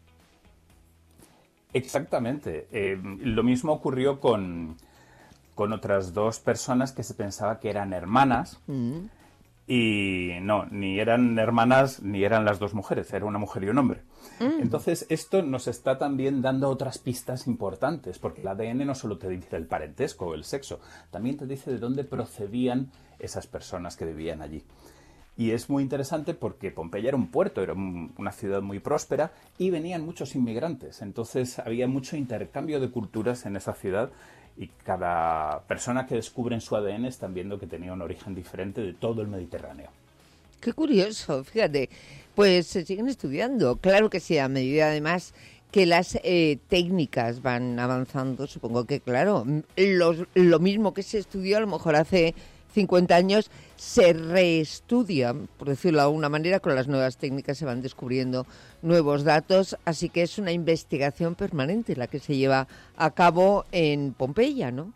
N: Exactamente. Eh, lo mismo ocurrió con, con otras dos personas que se pensaba que eran hermanas. Mm. Y no, ni eran hermanas ni eran las dos mujeres, era una mujer y un hombre. Mm. Entonces, esto nos está también dando otras pistas importantes, porque el A D N no solo te dice el parentesco o el sexo, también te dice de dónde procedían esas personas que vivían allí. Y es muy interesante porque Pompeya era un puerto, era un, una ciudad muy próspera y venían muchos inmigrantes. Entonces, había mucho intercambio de culturas en esa ciudad. Y cada persona que descubre en su A D N están viendo que tenía un origen diferente de todo el Mediterráneo.
B: Qué curioso, fíjate. Pues se siguen estudiando. Claro que sí, a medida además que las eh, técnicas van avanzando, supongo que, claro, los, lo mismo que se estudió a lo mejor hace cincuenta años, se reestudia, por decirlo de alguna manera, con las nuevas técnicas se van descubriendo nuevos datos, así que es una investigación permanente la que se lleva a cabo en Pompeya, ¿no?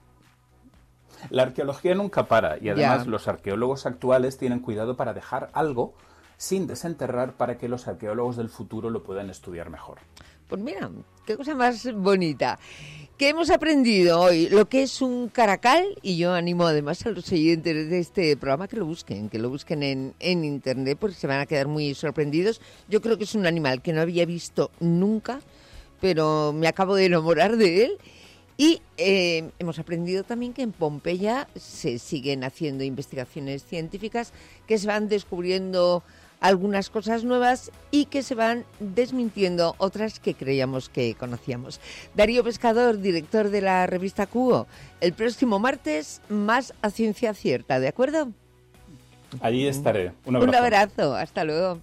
N: La arqueología nunca para y además
B: ya.
N: Los arqueólogos actuales tienen cuidado para dejar algo sin desenterrar para que los arqueólogos del futuro lo puedan estudiar mejor.
B: Pues mira, qué cosa más bonita. ¿Qué hemos aprendido hoy? Lo que es un caracal, y yo animo además a los oyentes de este programa que lo busquen, que lo busquen en, en internet porque se van a quedar muy sorprendidos. Yo creo que es un animal que no había visto nunca, pero me acabo de enamorar de él. Y eh, hemos aprendido también que en Pompeya se siguen haciendo investigaciones científicas, que se van descubriendo algunas cosas nuevas y que se van desmintiendo otras que creíamos que conocíamos. Darío Pescador, director de la revista Cubo, el próximo martes más a ciencia cierta, ¿de acuerdo?
N: Allí estaré. Un abrazo.
B: Un abrazo, hasta luego.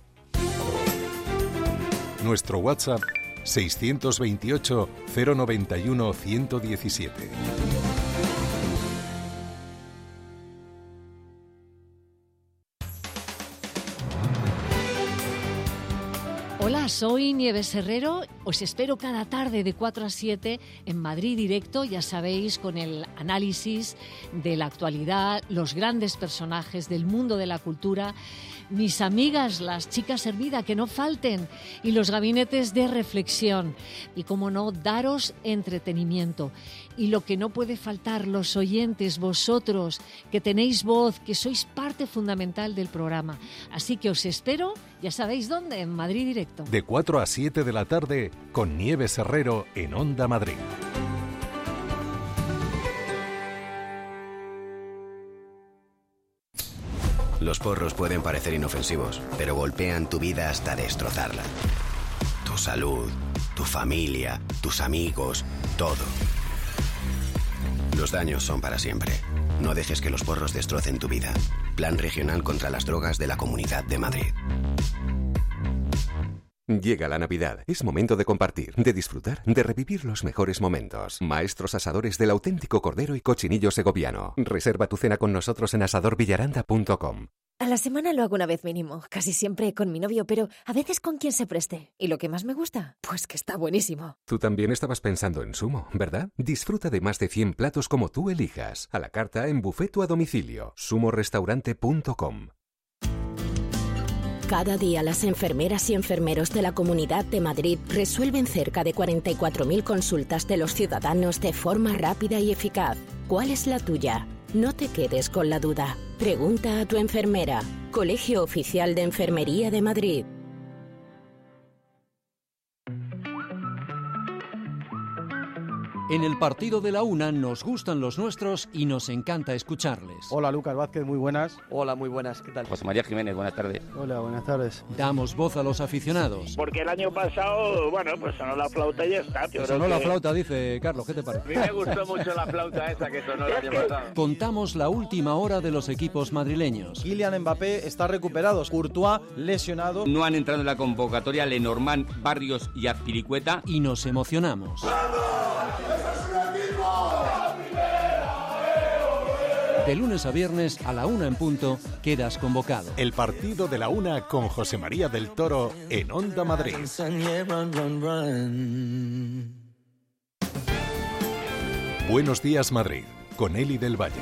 F: Nuestro WhatsApp seiscientos veintiocho, cero noventa y uno, ciento diecisiete.
O: Hola, soy Nieves Herrero. Os espero cada tarde de cuatro a siete en Madrid Directo, ya sabéis, con el análisis de la actualidad, los grandes personajes del mundo de la cultura, mis amigas, las chicas Hermida, que no falten, y los gabinetes de reflexión. Y, como no, daros entretenimiento. Y lo que no puede faltar, los oyentes, vosotros, que tenéis voz, que sois parte fundamental del programa. Así que os espero, ya sabéis dónde, en Madrid Directo.
F: De cuatro a siete de la tarde, con Nieves Herrero en Onda Madrid.
P: Los porros pueden parecer inofensivos, pero golpean tu vida hasta destrozarla. Tu salud, tu familia, tus amigos, todo. Los daños son para siempre. No dejes que los porros destrocen tu vida. Plan Regional contra las Drogas de la Comunidad de Madrid.
Q: Llega la Navidad. Es momento de compartir, de disfrutar, de revivir los mejores momentos. Maestros asadores del auténtico cordero y cochinillo segoviano. Reserva tu cena con nosotros en asador villaranda punto com.
R: A la semana lo hago una vez mínimo, casi siempre con mi novio, pero a veces con quien se preste. ¿Y lo que más me gusta? Pues que está buenísimo.
Q: Tú también estabas pensando en Sumo, ¿verdad? Disfruta de más de cien platos como tú elijas. A la carta, en buffet o a domicilio. sumo restaurante punto com.
S: Cada día las enfermeras y enfermeros de la Comunidad de Madrid resuelven cerca de cuarenta y cuatro mil consultas de los ciudadanos de forma rápida y eficaz. ¿Cuál es la tuya? No te quedes con la duda. Pregunta a tu enfermera. Colegio Oficial de Enfermería de Madrid.
L: En el partido de la una nos gustan los nuestros y nos encanta escucharles.
T: Hola, Lucas Vázquez, muy buenas.
U: Hola, muy buenas, ¿qué tal?
V: José María Jiménez, buenas tardes.
T: Hola, buenas tardes.
L: Damos voz a los aficionados.
W: Porque el año pasado, bueno, pues sonó la flauta y ya está.
L: Yo sonó que... la flauta, dice Carlos, ¿qué te parece?
W: A mí me gustó mucho la flauta esa que sonó el año pasado.
L: Contamos la última hora de los equipos madrileños.
T: Kylian Mbappé está recuperado, Courtois lesionado.
V: No han entrado en la convocatoria Lenormand, Barrios y Azpilicueta.
L: Y nos emocionamos. De lunes a viernes a la una en punto quedas convocado.
F: El partido de la una con José María del Toro en Onda Madrid. Buenos días Madrid, con Eli del Valle.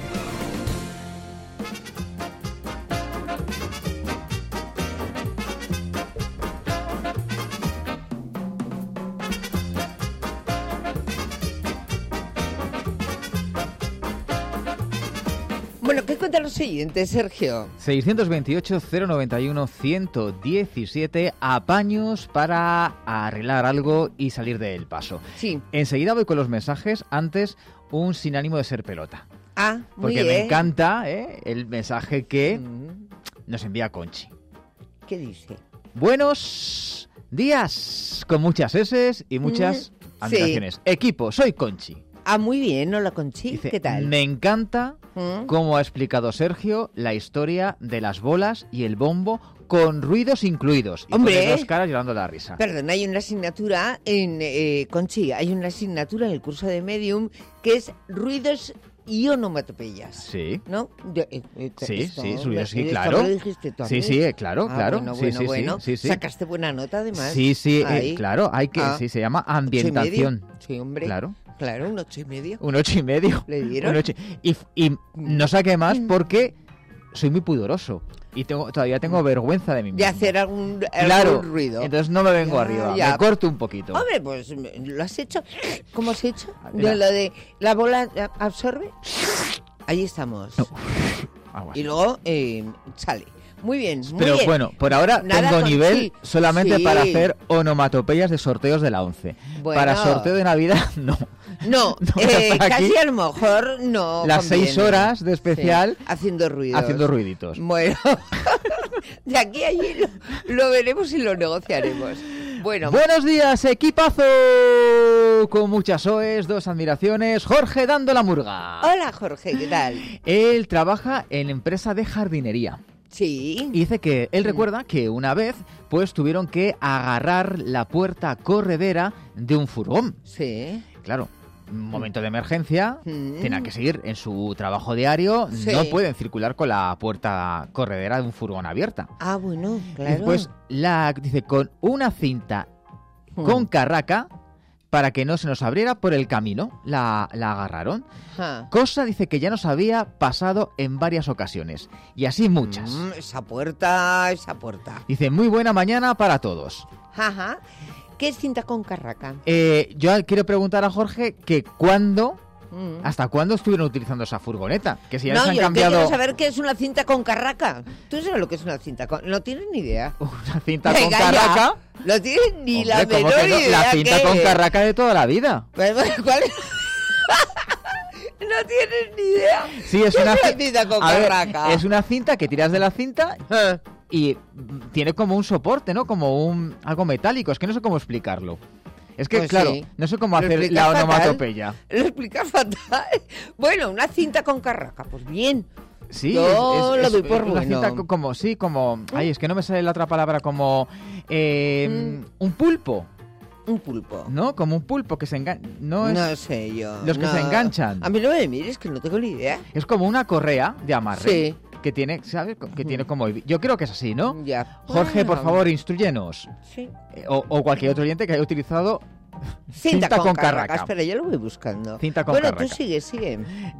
B: Bueno, ¿qué cuentan los siguientes, Sergio?
C: seiscientos veintiocho, cero noventa y uno, ciento diecisiete, apaños para arreglar algo y salir del paso.
B: Sí.
C: Enseguida voy con los mensajes, antes un sin ánimo de ser pelota.
B: Ah, muy
C: Porque
B: bien.
C: me encanta ¿eh? el mensaje que mm. nos envía Conchi.
B: ¿Qué dice?
C: Buenos días, con muchas S y muchas mm. admiraciones. Sí. Equipo, soy Conchi.
B: Ah, muy bien, hola Conchi,
C: Dice,
B: ¿qué tal?
C: Me encanta ¿Mm? cómo ha explicado Sergio la historia de las bolas y el bombo con ruidos incluidos. Y
B: Hombre,
C: pone dos caras llorando la risa.
B: Perdón, hay una asignatura en eh, Conchi, hay una asignatura en el curso de Medium que es ruidos y onomatopeyas.
C: Sí.
B: ¿No? De, eh, eh,
C: sí,
B: esto,
C: sí, ruidos, sí,
B: esto
C: claro.
B: Lo dijiste tú a
C: sí,
B: mí.
C: sí, claro,
B: ah,
C: claro.
B: Bueno,
C: sí,
B: bueno,
C: sí,
B: bueno.
C: Sí, sí.
B: Sacaste buena nota además.
C: Sí, sí, eh, claro, hay que, ah. sí, se llama ambientación.
B: Sí, hombre.
C: Claro.
B: Claro, un ocho y medio.
C: Un ocho y medio.
B: ¿Le dieron?
C: Un ocho. Y, y no saqué más porque soy muy pudoroso. Y tengo, todavía tengo vergüenza de mí mismo.
B: De hacer algún,
C: claro,
B: algún ruido.
C: Entonces no me vengo
B: ya,
C: arriba,
B: ya.
C: me corto un poquito.
B: Hombre, pues lo has hecho. ¿Cómo has hecho? De lo de la bola absorbe. Ahí estamos. No. Ah, y luego eh, sale. Muy bien, muy
C: Pero
B: bien.
C: bueno, por ahora
B: Nada
C: tengo
B: con
C: nivel
B: sí.
C: solamente
B: sí.
C: para hacer onomatopeyas de sorteos de la once.
B: Bueno.
C: Para sorteo de Navidad, no.
B: No, no eh, casi a lo mejor no.
C: Las
B: conviene.
C: seis horas de especial
B: sí. haciendo ruidos.
C: Haciendo ruiditos.
B: Bueno, De aquí a allí lo, lo veremos y lo negociaremos. Bueno.
C: Buenos días, equipazo. Con muchas oes, dos admiraciones. Jorge dando la murga.
B: Hola, Jorge, ¿qué tal?
C: Él trabaja en empresa de jardinería.
B: Sí.
C: Y dice que él recuerda que una vez pues tuvieron que agarrar la puerta corredera de un furgón.
B: Sí.
C: Claro, un momento de emergencia,
B: Mm.
C: tienen que seguir en su trabajo diario,
B: Sí.
C: no pueden circular con la puerta corredera de un furgón abierta.
B: Ah, bueno,
C: Y
B: claro.
C: después la dice con una cinta
B: Mm.
C: con carraca para que no se nos abriera por el camino, la, la agarraron.
B: Ja.
C: Cosa dice que ya nos había pasado en varias ocasiones y así muchas.
B: Mm, esa puerta, esa puerta.
C: Dice, muy buena mañana para todos.
B: Ajá. ¿Qué es cinta con carraca?
C: Eh, yo quiero preguntar a Jorge que cuándo,
B: Mm.
C: hasta cuándo estuvieron utilizando esa furgoneta. Que si ya
B: No,
C: les han
B: yo que
C: cambiado
B: quiero saber qué es una cinta con carraca. ¿Tú sabes lo que es una cinta con...? No tienes ni idea.
C: una cinta
B: Venga,
C: con
B: ya.
C: carraca.
B: No tienes ni
C: Hombre,
B: la
C: ¿cómo
B: menor
C: que no?
B: idea.
C: La cinta
B: qué
C: con
B: es.
C: carraca de toda la vida.
B: Pero, ¿cuál es? No tienes ni idea.
C: Sí, es
B: ¿Qué
C: una,
B: es una
C: ci-
B: cinta con
C: A ver,
B: carraca?
C: es una cinta que tiras de la cinta y tiene como un soporte, ¿no? Como un algo metálico. Es que no sé cómo explicarlo. Es que,
B: Pues
C: claro,
B: sí.
C: no sé cómo
B: Lo
C: hacer
B: explicas
C: la
B: fatal.
C: onomatopeya.
B: Lo explicas fatal. Bueno, una cinta con carraca. Pues bien.
C: Sí,
B: Yo
C: es,
B: lo
C: es-
B: doy
C: es
B: por
C: una
B: bueno.
C: cinta co- como, sí, como... Ay, es que no me sale la otra palabra, como... eh, un pulpo.
B: Un pulpo.
C: ¿No? Como un pulpo que se engancha. No, es,
B: No sé yo.
C: Los que
B: no.
C: se enganchan.
B: A mí no me mires, que no tengo ni idea.
C: Es como una correa de amarre.
B: Sí.
C: Que tiene, ¿sabes? Que tiene como... Yo creo que es así, ¿no?
B: Ya.
C: Jorge, por
B: Bueno.
C: favor, instruyenos.
B: Sí.
C: Eh, O, o cualquier otro oyente que haya utilizado
B: Cinta, con, carraca.
C: carraca.
B: Espera, yo lo voy buscando.
C: Cinta con
B: bueno,
C: carraca.
B: tú sigue, sigue.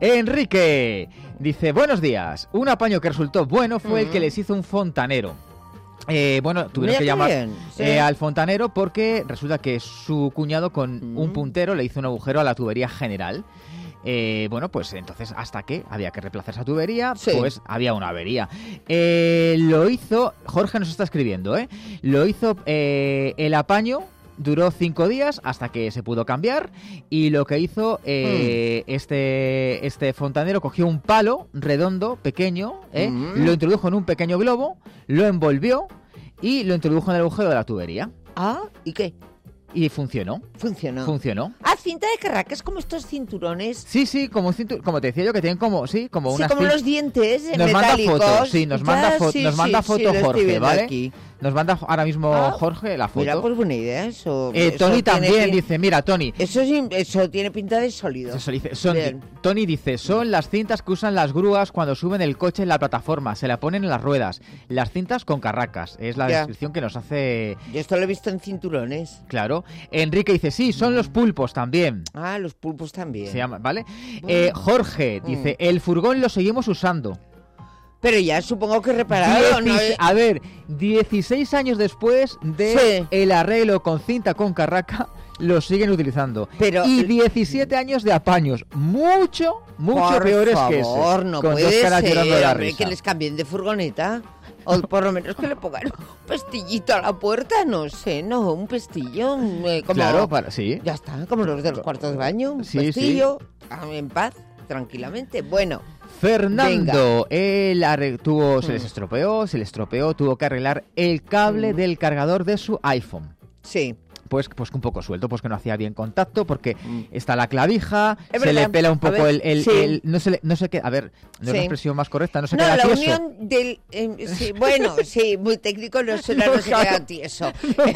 C: Enrique dice, buenos días. Un apaño que resultó bueno fue el que les hizo un fontanero. Eh, bueno, tuvieron
B: Mira
C: que
B: qué
C: llamar
B: bien, sí.
C: eh, al fontanero porque resulta que su cuñado con un puntero le hizo un agujero a la tubería general. Eh, bueno, pues entonces hasta que había que reemplazar esa tubería,
B: Sí.
C: pues había una avería. Eh, lo hizo, Jorge nos está escribiendo, ¿eh? Lo hizo eh, el apaño. Duró cinco días hasta que se pudo cambiar y lo que hizo eh,
B: Hmm.
C: este, este fontanero cogió un palo redondo, pequeño, ¿eh?
B: Mm.
C: Lo introdujo en un pequeño globo, lo envolvió y lo introdujo en el agujero de la tubería.
B: Ah, ¿y qué?
C: Y funcionó.
B: Funcionó.
C: Funcionó.
B: Ah, cinta de carraca, es como estos cinturones.
C: Sí, sí, como, un cintu- como te decía yo, que tienen como, sí, como
B: Sí,
C: unas
B: como
C: cin-
B: los dientes eh,
C: Nos manda
B: metálicos.
C: foto, sí, nos
B: Ya,
C: manda, fo-
B: sí,
C: nos manda
B: sí,
C: foto
B: sí, lo estoy
C: Jorge,
B: viendo
C: ¿vale?
B: aquí.
C: Nos manda ahora mismo
B: Ah,
C: Jorge la foto.
B: Mira, pues buena idea eso.
C: Eh,
B: eso
C: Tony
B: tiene
C: también
B: pin-
C: dice, mira, Tony.
B: Eso, es in- eso tiene pinta de sólido.
C: Eso dice, son-
B: Bien.
C: Tony dice, son las cintas que usan las grúas cuando suben el coche en la plataforma, se la ponen en las ruedas. Las cintas con carracas, es la
B: Ya.
C: descripción que nos hace...
B: Yo esto lo he visto en cinturones.
C: Claro. Enrique dice, sí, son los pulpos también.
B: Ah, los pulpos también.
C: Se llama, ¿vale? Eh, Jorge dice, el furgón lo seguimos usando.
B: Pero ya supongo que reparado, ¿no?
C: Diecis- A ver, dieciséis años después de
B: Sí.
C: el arreglo con cinta con carraca, lo siguen utilizando.
B: Pero-
C: y diecisiete años de apaños, mucho, mucho
B: Por
C: peores que ese.
B: favor, no
C: con
B: puede
C: dos caras
B: ser,
C: llorando de la
B: hombre,
C: risa.
B: que les cambien de furgoneta. O por lo menos que le pongan un pestillito a la puerta, no sé, no, un pestillo. eh, como,
C: Claro, para, sí.
B: Ya está, como los de los cuartos de baño, un
C: Sí,
B: pestillo, ah, en paz, tranquilamente. Bueno,
C: Fernando, él arre- tuvo, se
B: Mm.
C: les estropeó, se les estropeó, tuvo que arreglar el cable del cargador de su iPhone.
B: sí.
C: Pues, pues un poco suelto, pues que no hacía bien contacto, porque está la clavija,
B: Es
C: se
B: verdad.
C: le pela un
B: A
C: poco
B: ver,
C: el, el-
B: sí.
C: el- no se le- no sé qué, a ver, no es
B: Sí.
C: la expresión más correcta, no se
B: No,
C: queda
B: la
C: tieso.
B: unión del... eh, sí, bueno, sí, muy técnico, no suena, no,
C: No,
B: se
C: claro.
B: queda tieso.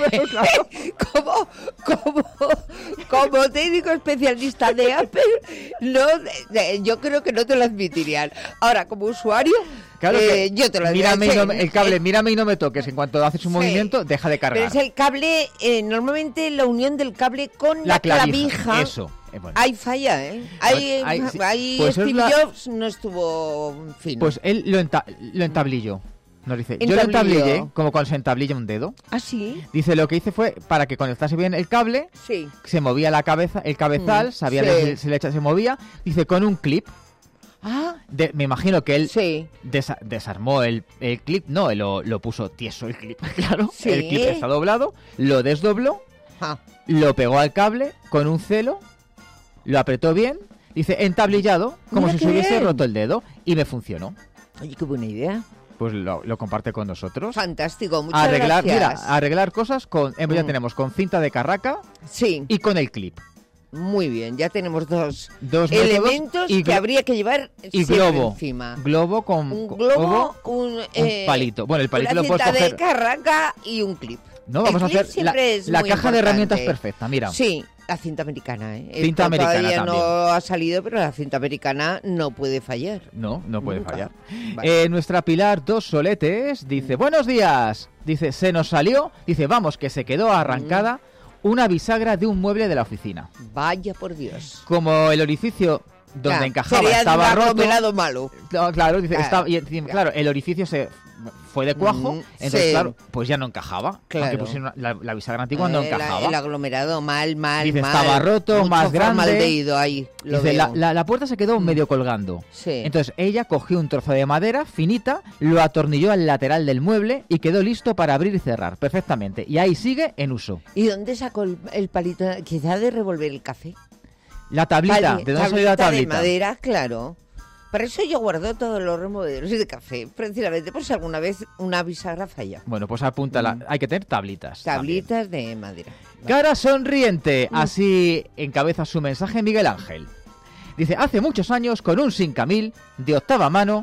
B: como, como, como técnico especialista de Apple, no, de- de- yo creo que no te lo admitirían. Ahora, como usuario,
C: Claro
B: eh,
C: que
B: yo te lo diría.
C: mírame y no me-
B: sí,
C: el cable,
B: eh,
C: mírame y no me toques. En cuanto haces un
B: Sí.
C: movimiento, deja de
B: Pero
C: cargar.
B: es el cable, eh, normalmente la unión del cable con la,
C: La clavija,
B: clavija.
C: eso, eh, bueno.
B: Ahí falla, ¿eh? Ahí,
C: Ahí sí.
B: ahí
C: Pues es
B: Steve
C: la-
B: Jobs no estuvo fino.
C: Pues él lo, enta- lo entablilló. Nos dice, yo lo
B: Entablilló.
C: entablillé, como cuando se entablilla un dedo.
B: ¿Ah, sí?
C: Dice, lo que hice fue, para que conectase bien el cable,
B: Sí.
C: se movía la cabeza, el cabezal,
B: Mm,
C: sabía
B: sí.
C: que se, se le echa- se movía, dice, con un clip.
B: Ah,
C: De- me imagino que él
B: sí.
C: desa- desarmó el, el clip, no, él lo, lo puso tieso el clip, claro.
B: Sí.
C: El clip está doblado, lo desdobló,
B: Ah.
C: lo pegó al cable con un celo, lo apretó bien, dice entablillado, como
B: Mira
C: si
B: qué
C: se hubiese
B: bien.
C: roto el dedo, y me funcionó.
B: Oye, qué buena idea.
C: pues lo, lo comparte con nosotros.
B: Fantástico, muchas
C: arreglar,
B: gracias.
C: Mira, arreglar cosas con, eh, ya mm. tenemos con cinta de carraca
B: sí.
C: y con el clip.
B: Muy bien, ya tenemos dos,
C: dos
B: elementos
C: y
B: que habría que llevar
C: y globo,
B: encima.
C: Globo con
B: un globo,
C: con,
B: un, eh,
C: un palito. Bueno, el palito
B: una
C: lo puedes
B: cinta
C: coger.
B: de carraca y un clip.
C: No, vamos
B: el
C: a hacer la, la caja
B: importante.
C: de herramientas perfecta, mira.
B: Sí, la cinta americana. ¿eh?
C: Cinta
B: Esto
C: americana
B: todavía
C: también.
B: no ha salido, pero la cinta americana no puede fallar.
C: No, no puede
B: Nunca.
C: fallar.
B: Vale.
C: Eh, nuestra Pilar Dos Soletes dice, buenos días. Dice, se nos salió. Dice, vamos, que se quedó arrancada mm. una bisagra de un mueble de la oficina.
B: Vaya por Dios.
C: Como el orificio donde
B: claro,
C: encajaba
B: sería
C: estaba
B: de un
C: roto.
B: malo.
C: No, claro, dice,
B: claro,
C: estaba, y, claro. claro, el orificio se fue de cuajo,
B: mm,
C: entonces
B: sí.
C: claro, pues ya no encajaba.
B: Claro.
C: Aunque pusieron la, la bisagra antigua eh, no encajaba.
B: La, el aglomerado mal, mal,
C: dice,
B: mal.
C: estaba roto,
B: Mucho
C: más grande.
B: formaldehído ahí, lo
C: dice,
B: veo.
C: la, la, la puerta se quedó medio colgando.
B: Sí.
C: Entonces ella cogió un trozo de madera finita, lo atornilló al lateral del mueble y quedó listo para abrir y cerrar perfectamente. Y ahí sigue en uso.
B: ¿Y dónde sacó el, el palito? Quizá de revolver el café.
C: La tablita,
B: Pali,
C: ¿de dónde salió la tablita?
B: De madera, claro. Para eso yo guardo todos los removedores de café, precisamente por si alguna vez una bisagra falla.
C: Bueno, pues apúntala. Mm. Hay que tener tablitas.
B: Tablitas también. de madera.
C: Vale. Cara sonriente, mm. así encabeza su mensaje Miguel Ángel. Dice, hace muchos años, con un Simca mil de octava mano,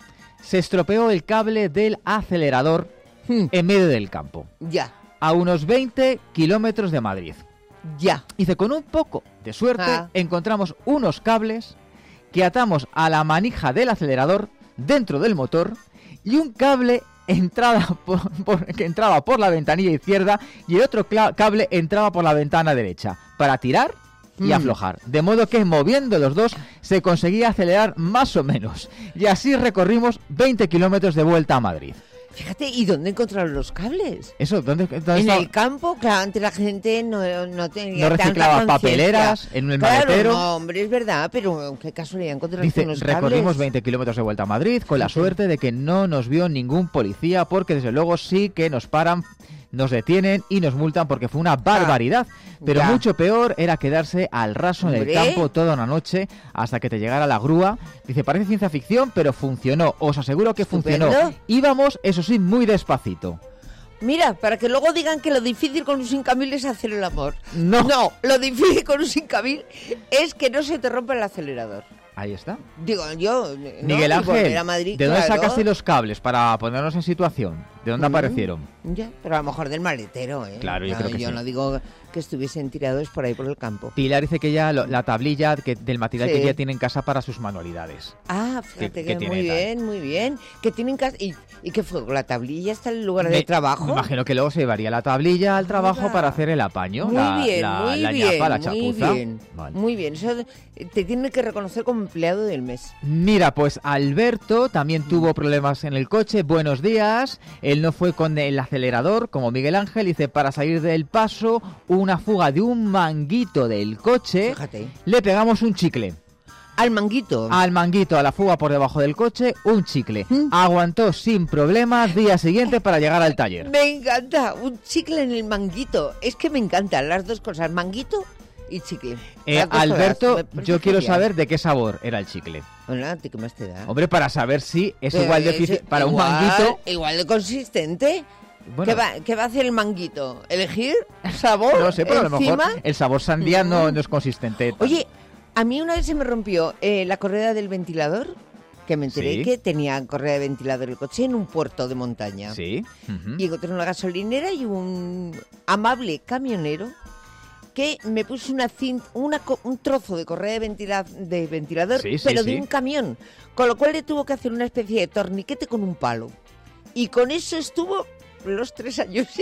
C: se estropeó el cable del acelerador mm. en medio del campo.
B: Ya.
C: A unos veinte kilómetros de Madrid.
B: Ya.
C: Dice, con un poco de suerte,
B: ah.
C: encontramos unos cables que atamos a la manija del acelerador dentro del motor y un cable entrada por, por, que entraba por la ventanilla izquierda y el otro cable entraba por la ventana derecha para tirar y mm. aflojar. De modo que moviendo los dos se conseguía acelerar más o menos. Y así recorrimos veinte kilómetros de vuelta a Madrid.
B: Fíjate, ¿y dónde encontraron los cables?
C: Eso, ¿dónde, dónde
B: En
C: estaba?
B: el campo, claro, antes la gente no, no tenía
C: no reciclaba papeleras en el
B: claro,
C: maletero.
B: No, hombre, es verdad, pero qué casualidad encontrar
C: Dice,
B: unos
C: recorrimos
B: cables.
C: veinte kilómetros de vuelta a Madrid con la suerte de que no nos vio ningún policía, porque desde luego sí que nos paran, nos detienen y nos multan porque fue una barbaridad. Ah, pero ya. Mucho peor era quedarse al raso en
B: Hombre.
C: el campo toda una noche hasta que te llegara la grúa. Dice, parece ciencia ficción, pero funcionó. Os aseguro que
B: Estupendo.
C: funcionó. Íbamos, eso sí, muy despacito.
B: Mira, para que luego digan que lo difícil con un Simca mil es hacer el amor.
C: No.
B: No, lo difícil con un Simca mil es que no se te rompa el acelerador.
C: Ahí está.
B: Digo, yo...
C: Miguel
B: ¿no?
C: Ángel,
B: a Madrid,
C: ¿de dónde
B: claro.
C: sacaste los cables para ponernos en situación? ¿De dónde mm, aparecieron?
B: Ya, pero a lo mejor del maletero, ¿eh?
C: Claro, yo
B: no,
C: creo que
B: Yo
C: sí.
B: no digo que estuviesen tirados por ahí por el campo.
C: Pilar dice que ya lo, la tablilla que, del material
B: sí.
C: que ella tiene en casa para sus manualidades.
B: Ah, fíjate
C: que,
B: que,
C: que
B: muy bien,
C: tal.
B: muy bien. Que tienen casa... ¿Y, ¿Y qué fue? ¿La tablilla está en el lugar
C: me,
B: de trabajo?
C: Me imagino que luego se llevaría la tablilla al trabajo ah, para hacer el apaño.
B: Muy
C: la,
B: bien,
C: la,
B: muy
C: la
B: bien,
C: ñapa, la
B: muy
C: chapuza.
B: bien.
C: Vale.
B: Muy bien, eso te tiene que reconocer como empleado del mes.
C: Mira, pues Alberto también tuvo problemas en el coche. Buenos días. Él no fue con el acelerador, como Miguel Ángel. Dice, para salir del paso, una fuga de un manguito del coche.
B: Fíjate.
C: Le pegamos un chicle.
B: Al manguito.
C: Al manguito, a la fuga por debajo del coche, un chicle. ¿Mm? Aguantó sin problemas día siguiente para llegar al taller.
B: Me encanta, un chicle en el manguito. Es que me encantan las dos cosas, manguito y chicle.
C: Eh, Alberto, yo quiero saber de qué sabor era el chicle.
B: Bueno, ¿a ti qué más te da?
C: Hombre, para saber si es
B: Pero
C: igual de
B: es
C: difícil para
B: igual,
C: un manguito.
B: Igual de consistente.
C: Bueno,
B: ¿Qué, va, ¿Qué va a hacer el manguito? ¿Elegir sabor?
C: No sé, pero
B: encima?
C: a lo mejor el sabor sandía mm. no, no es consistente.
B: Oye, a mí una vez se me rompió eh, la correa del ventilador, que me enteré
C: ¿Sí?
B: que tenía correa de ventilador el coche en un puerto de montaña.
C: Sí. Uh-huh.
B: Y encontré una gasolinera y un amable camionero que me puso una cinta, una, un trozo de correa de, ventila, de ventilador,
C: sí, sí,
B: pero
C: sí.
B: de un camión, con lo cual le tuvo que hacer una especie de torniquete con un palo. Y con eso estuvo los tres años, sí.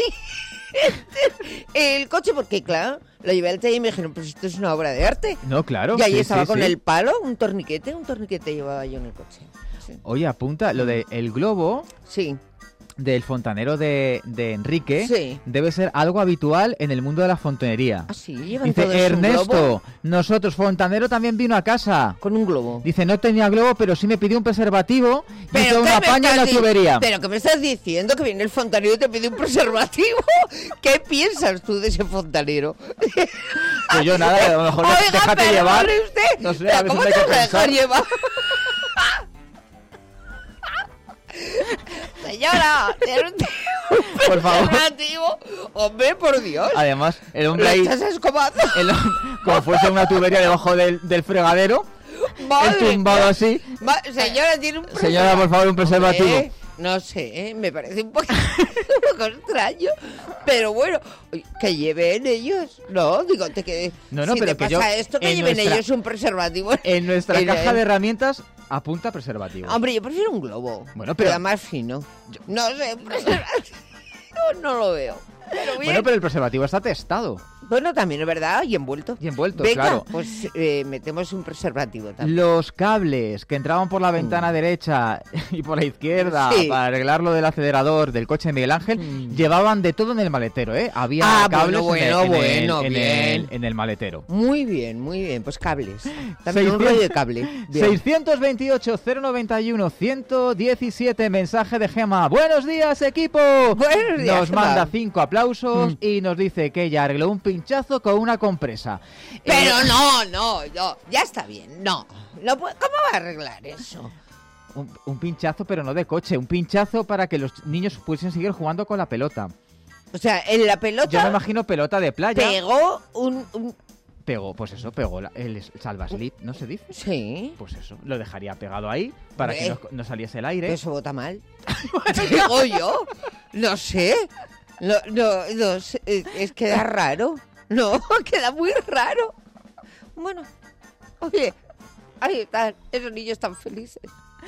B: El coche, porque claro, lo llevé al taller y me dijeron, pues esto es una obra de arte.
C: No, claro.
B: Y ahí
C: sí,
B: estaba
C: sí,
B: con
C: sí.
B: el palo, un torniquete, un torniquete llevaba yo en el coche. Sí.
C: Oye, apunta, lo de el globo.
B: Sí.
C: Del fontanero de, de Enrique
B: sí.
C: debe ser algo habitual en el mundo de la fontanería.
B: Ah, sí, llevan
C: Dice,
B: todos
C: Ernesto,
B: un globo.
C: Nosotros, fontanero también vino a casa.
B: Con un globo.
C: Dice, no tenía globo, pero sí me pidió un preservativo y hizo una paña en la tubería.
B: ¿Pero qué me estás diciendo? ¿Que viene el fontanero y te pide un preservativo? ¿Qué piensas tú de ese fontanero?
C: Pues yo nada, a lo mejor
B: Oiga,
C: déjate
B: pero
C: llevar.
B: Usted,
C: No sé, a veces
B: ¿cómo
C: hay
B: te
C: que
B: vas a
C: pensar.
B: dejar llevar? Señora, tiene un
C: Por favor.
B: preservativo. Hombre, por Dios.
C: Además, el hombre ahí,
B: Le echas escobazo.
C: el hom- como fuese una tubería debajo del, del fregadero,
B: Madre
C: entumbado
B: mía.
C: así.
B: Ma- señora, tiene un preservativo.
C: Señora, por favor, un preservativo.
B: Hombre, no sé, ¿eh? Me parece un poco, un poco extraño. Pero bueno, que lleven ellos. No, digo, te que
C: No, no,
B: si
C: pero
B: te
C: que yo-
B: pasa esto, que
C: en
B: lleven
C: nuestra-
B: ellos un preservativo.
C: En nuestra
B: En
C: caja
B: el-
C: de herramientas apunta preservativo.
B: Hombre, yo prefiero un globo.
C: Bueno, pero-
B: Queda más fino. No sé, un preservativo. No, no lo veo. Pero bien.
C: Bueno, pero el preservativo está testado
B: Bueno, también es verdad, y envuelto.
C: y envuelto,
B: Venga,
C: claro.
B: pues eh, metemos un preservativo también.
C: Los cables que entraban por la ventana derecha y por la izquierda
B: Sí.
C: para arreglar lo del acelerador del coche de Miguel Ángel llevaban de todo en el maletero, ¿eh? Había
B: Ah,
C: cables
B: bueno,
C: en, el, en,
B: bueno,
C: el, en,
B: bien.
C: el, en el maletero.
B: Muy bien, muy bien. Pues cables. También un
C: seiscientos
B: rollo de cable. Bien.
C: seiscientos veintiocho, cero noventa y uno, ciento diecisiete, mensaje de Gema. Buenos días, equipo.
B: Buenos días,
C: Nos
B: Gema.
C: manda cinco aplausos
B: Mm.
C: y nos dice que ella arregló un pinchazo con una compresa.
B: Pero
C: Eh,
B: no, no, no, ya está bien, no. no puede- ¿Cómo va a arreglar eso?
C: Un, un pinchazo, pero no de coche. Un pinchazo para que los niños pudiesen seguir jugando con la pelota.
B: O sea, en la pelota
C: Yo me imagino pelota de playa.
B: pegó un, un-
C: Pegó, pues eso, pegó la- el salvaslip, ¿no se dice?
B: Sí.
C: Pues eso, lo dejaría pegado ahí para que
B: Hombre.
C: no, no saliese el aire.
B: Pero eso bota mal. Digo yo. No sé. No, no, no sé. Es, es queda raro. No, queda muy raro. Bueno, oye, ahí están, esos niños tan felices.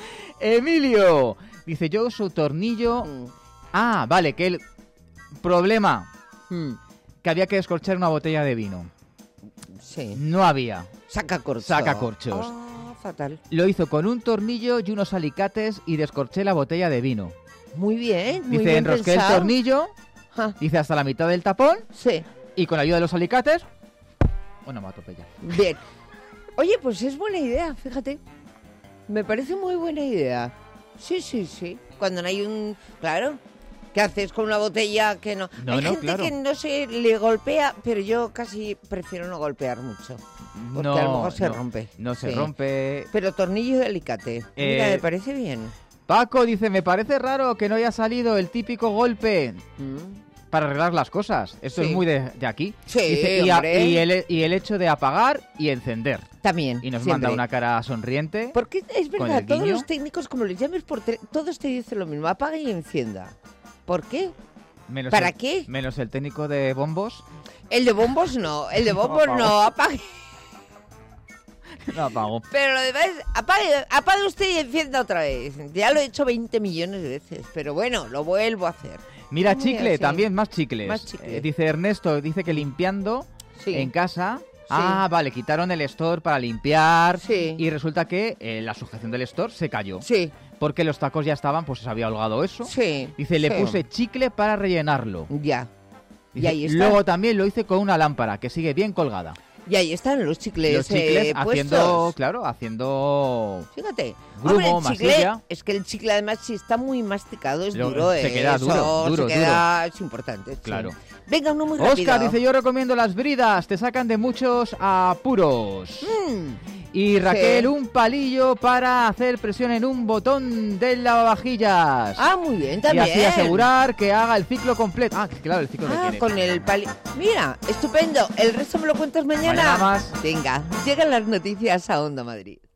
C: Emilio dice, yo su tornillo.
B: Mm.
C: Ah, vale, que el problema
B: Mm,
C: que había que descorchar una botella de vino.
B: sí.
C: No había.
B: Saca corcho.
C: Saca corchos.
B: Ah, fatal.
C: Lo hizo con un tornillo y unos alicates y descorché la botella de vino.
B: Muy bien, muy
C: Dice,
B: bien
C: enrosqué
B: pensado.
C: el tornillo,
B: Ja,
C: dice hasta la mitad del tapón
B: sí,
C: y con la ayuda de los alicates, una matopella.
B: bien. Oye, pues es buena idea, fíjate. Me parece muy buena idea. Sí, sí, sí. Cuando no hay un... Claro. ¿Qué haces con una botella que no...?
C: No,
B: hay
C: no,
B: gente
C: claro.
B: que no se le golpea, pero yo casi prefiero no golpear mucho. Porque
C: no,
B: a lo mejor se
C: no,
B: rompe.
C: No se
B: Sí.
C: rompe.
B: Pero tornillo de alicate. Mira,
C: Eh,
B: me parece bien.
C: Paco dice, me parece raro que no haya salido el típico golpe
B: Mm.
C: para arreglar las cosas. Esto
B: Sí.
C: es muy de, de aquí.
B: Sí,
C: Dice, y, a-
B: hombre.
C: y el, y el hecho de apagar y encender.
B: También.
C: Y nos
B: siempre.
C: manda una cara sonriente.
B: Porque es
C: con
B: verdad,
C: el
B: todos
C: guiño.
B: los técnicos, como les llames por tele- todos te dicen lo mismo, apaga y encienda. ¿Por qué?
C: Menos
B: ¿Para
C: el-
B: qué?
C: Menos el técnico de bombos.
B: El de bombos no, el de bombos
C: apagó.
B: no, apague.
C: No apagó.
B: Pero lo demás, apague, apague usted y encienda otra vez. Ya lo he hecho veinte millones de veces, pero bueno, lo vuelvo a hacer.
C: Mira,
B: Muy
C: chicle,
B: así.
C: también más chicles.
B: Más chicle.
C: Eh, dice Ernesto, dice que limpiando
B: Sí.
C: en casa. Ah, vale, quitaron el store para limpiar.
B: Sí.
C: Y resulta que eh, la sujeción del store se cayó.
B: Sí.
C: Porque los tacos ya estaban, pues se había holgado eso.
B: Sí.
C: Dice, le
B: sí.
C: puse chicle para rellenarlo.
B: Ya.
C: Dice,
B: Y ahí está.
C: luego también lo hice con una lámpara que sigue bien colgada.
B: Y ahí están los chicles,
C: Los chicles
B: eh,
C: haciendo,
B: puestos.
C: claro, haciendo
B: Fíjate.
C: grumo,
B: Hombre, el chicle,
C: masilla.
B: es que el chicle además si está muy masticado es
C: Lo-
B: duro,
C: se
B: eh,
C: queda
B: eso
C: duro, duro,
B: se queda, es importante. sí.
C: Claro.
B: Venga, uno muy rápido.
C: Oscar dice, yo recomiendo las bridas, te sacan de muchos apuros.
B: Mm,
C: Y Raquel,
B: sí.
C: un palillo para hacer presión en un botón del lavavajillas.
B: Ah, muy bien,
C: y
B: también.
C: así asegurar que haga el ciclo completo. Ah, claro, el ciclo de
B: Ah,
C: quién es.
B: con el pali... Mira, estupendo. El resto me lo cuentas mañana.
C: Mañana más.
B: Venga, llegan las noticias a Onda Madrid.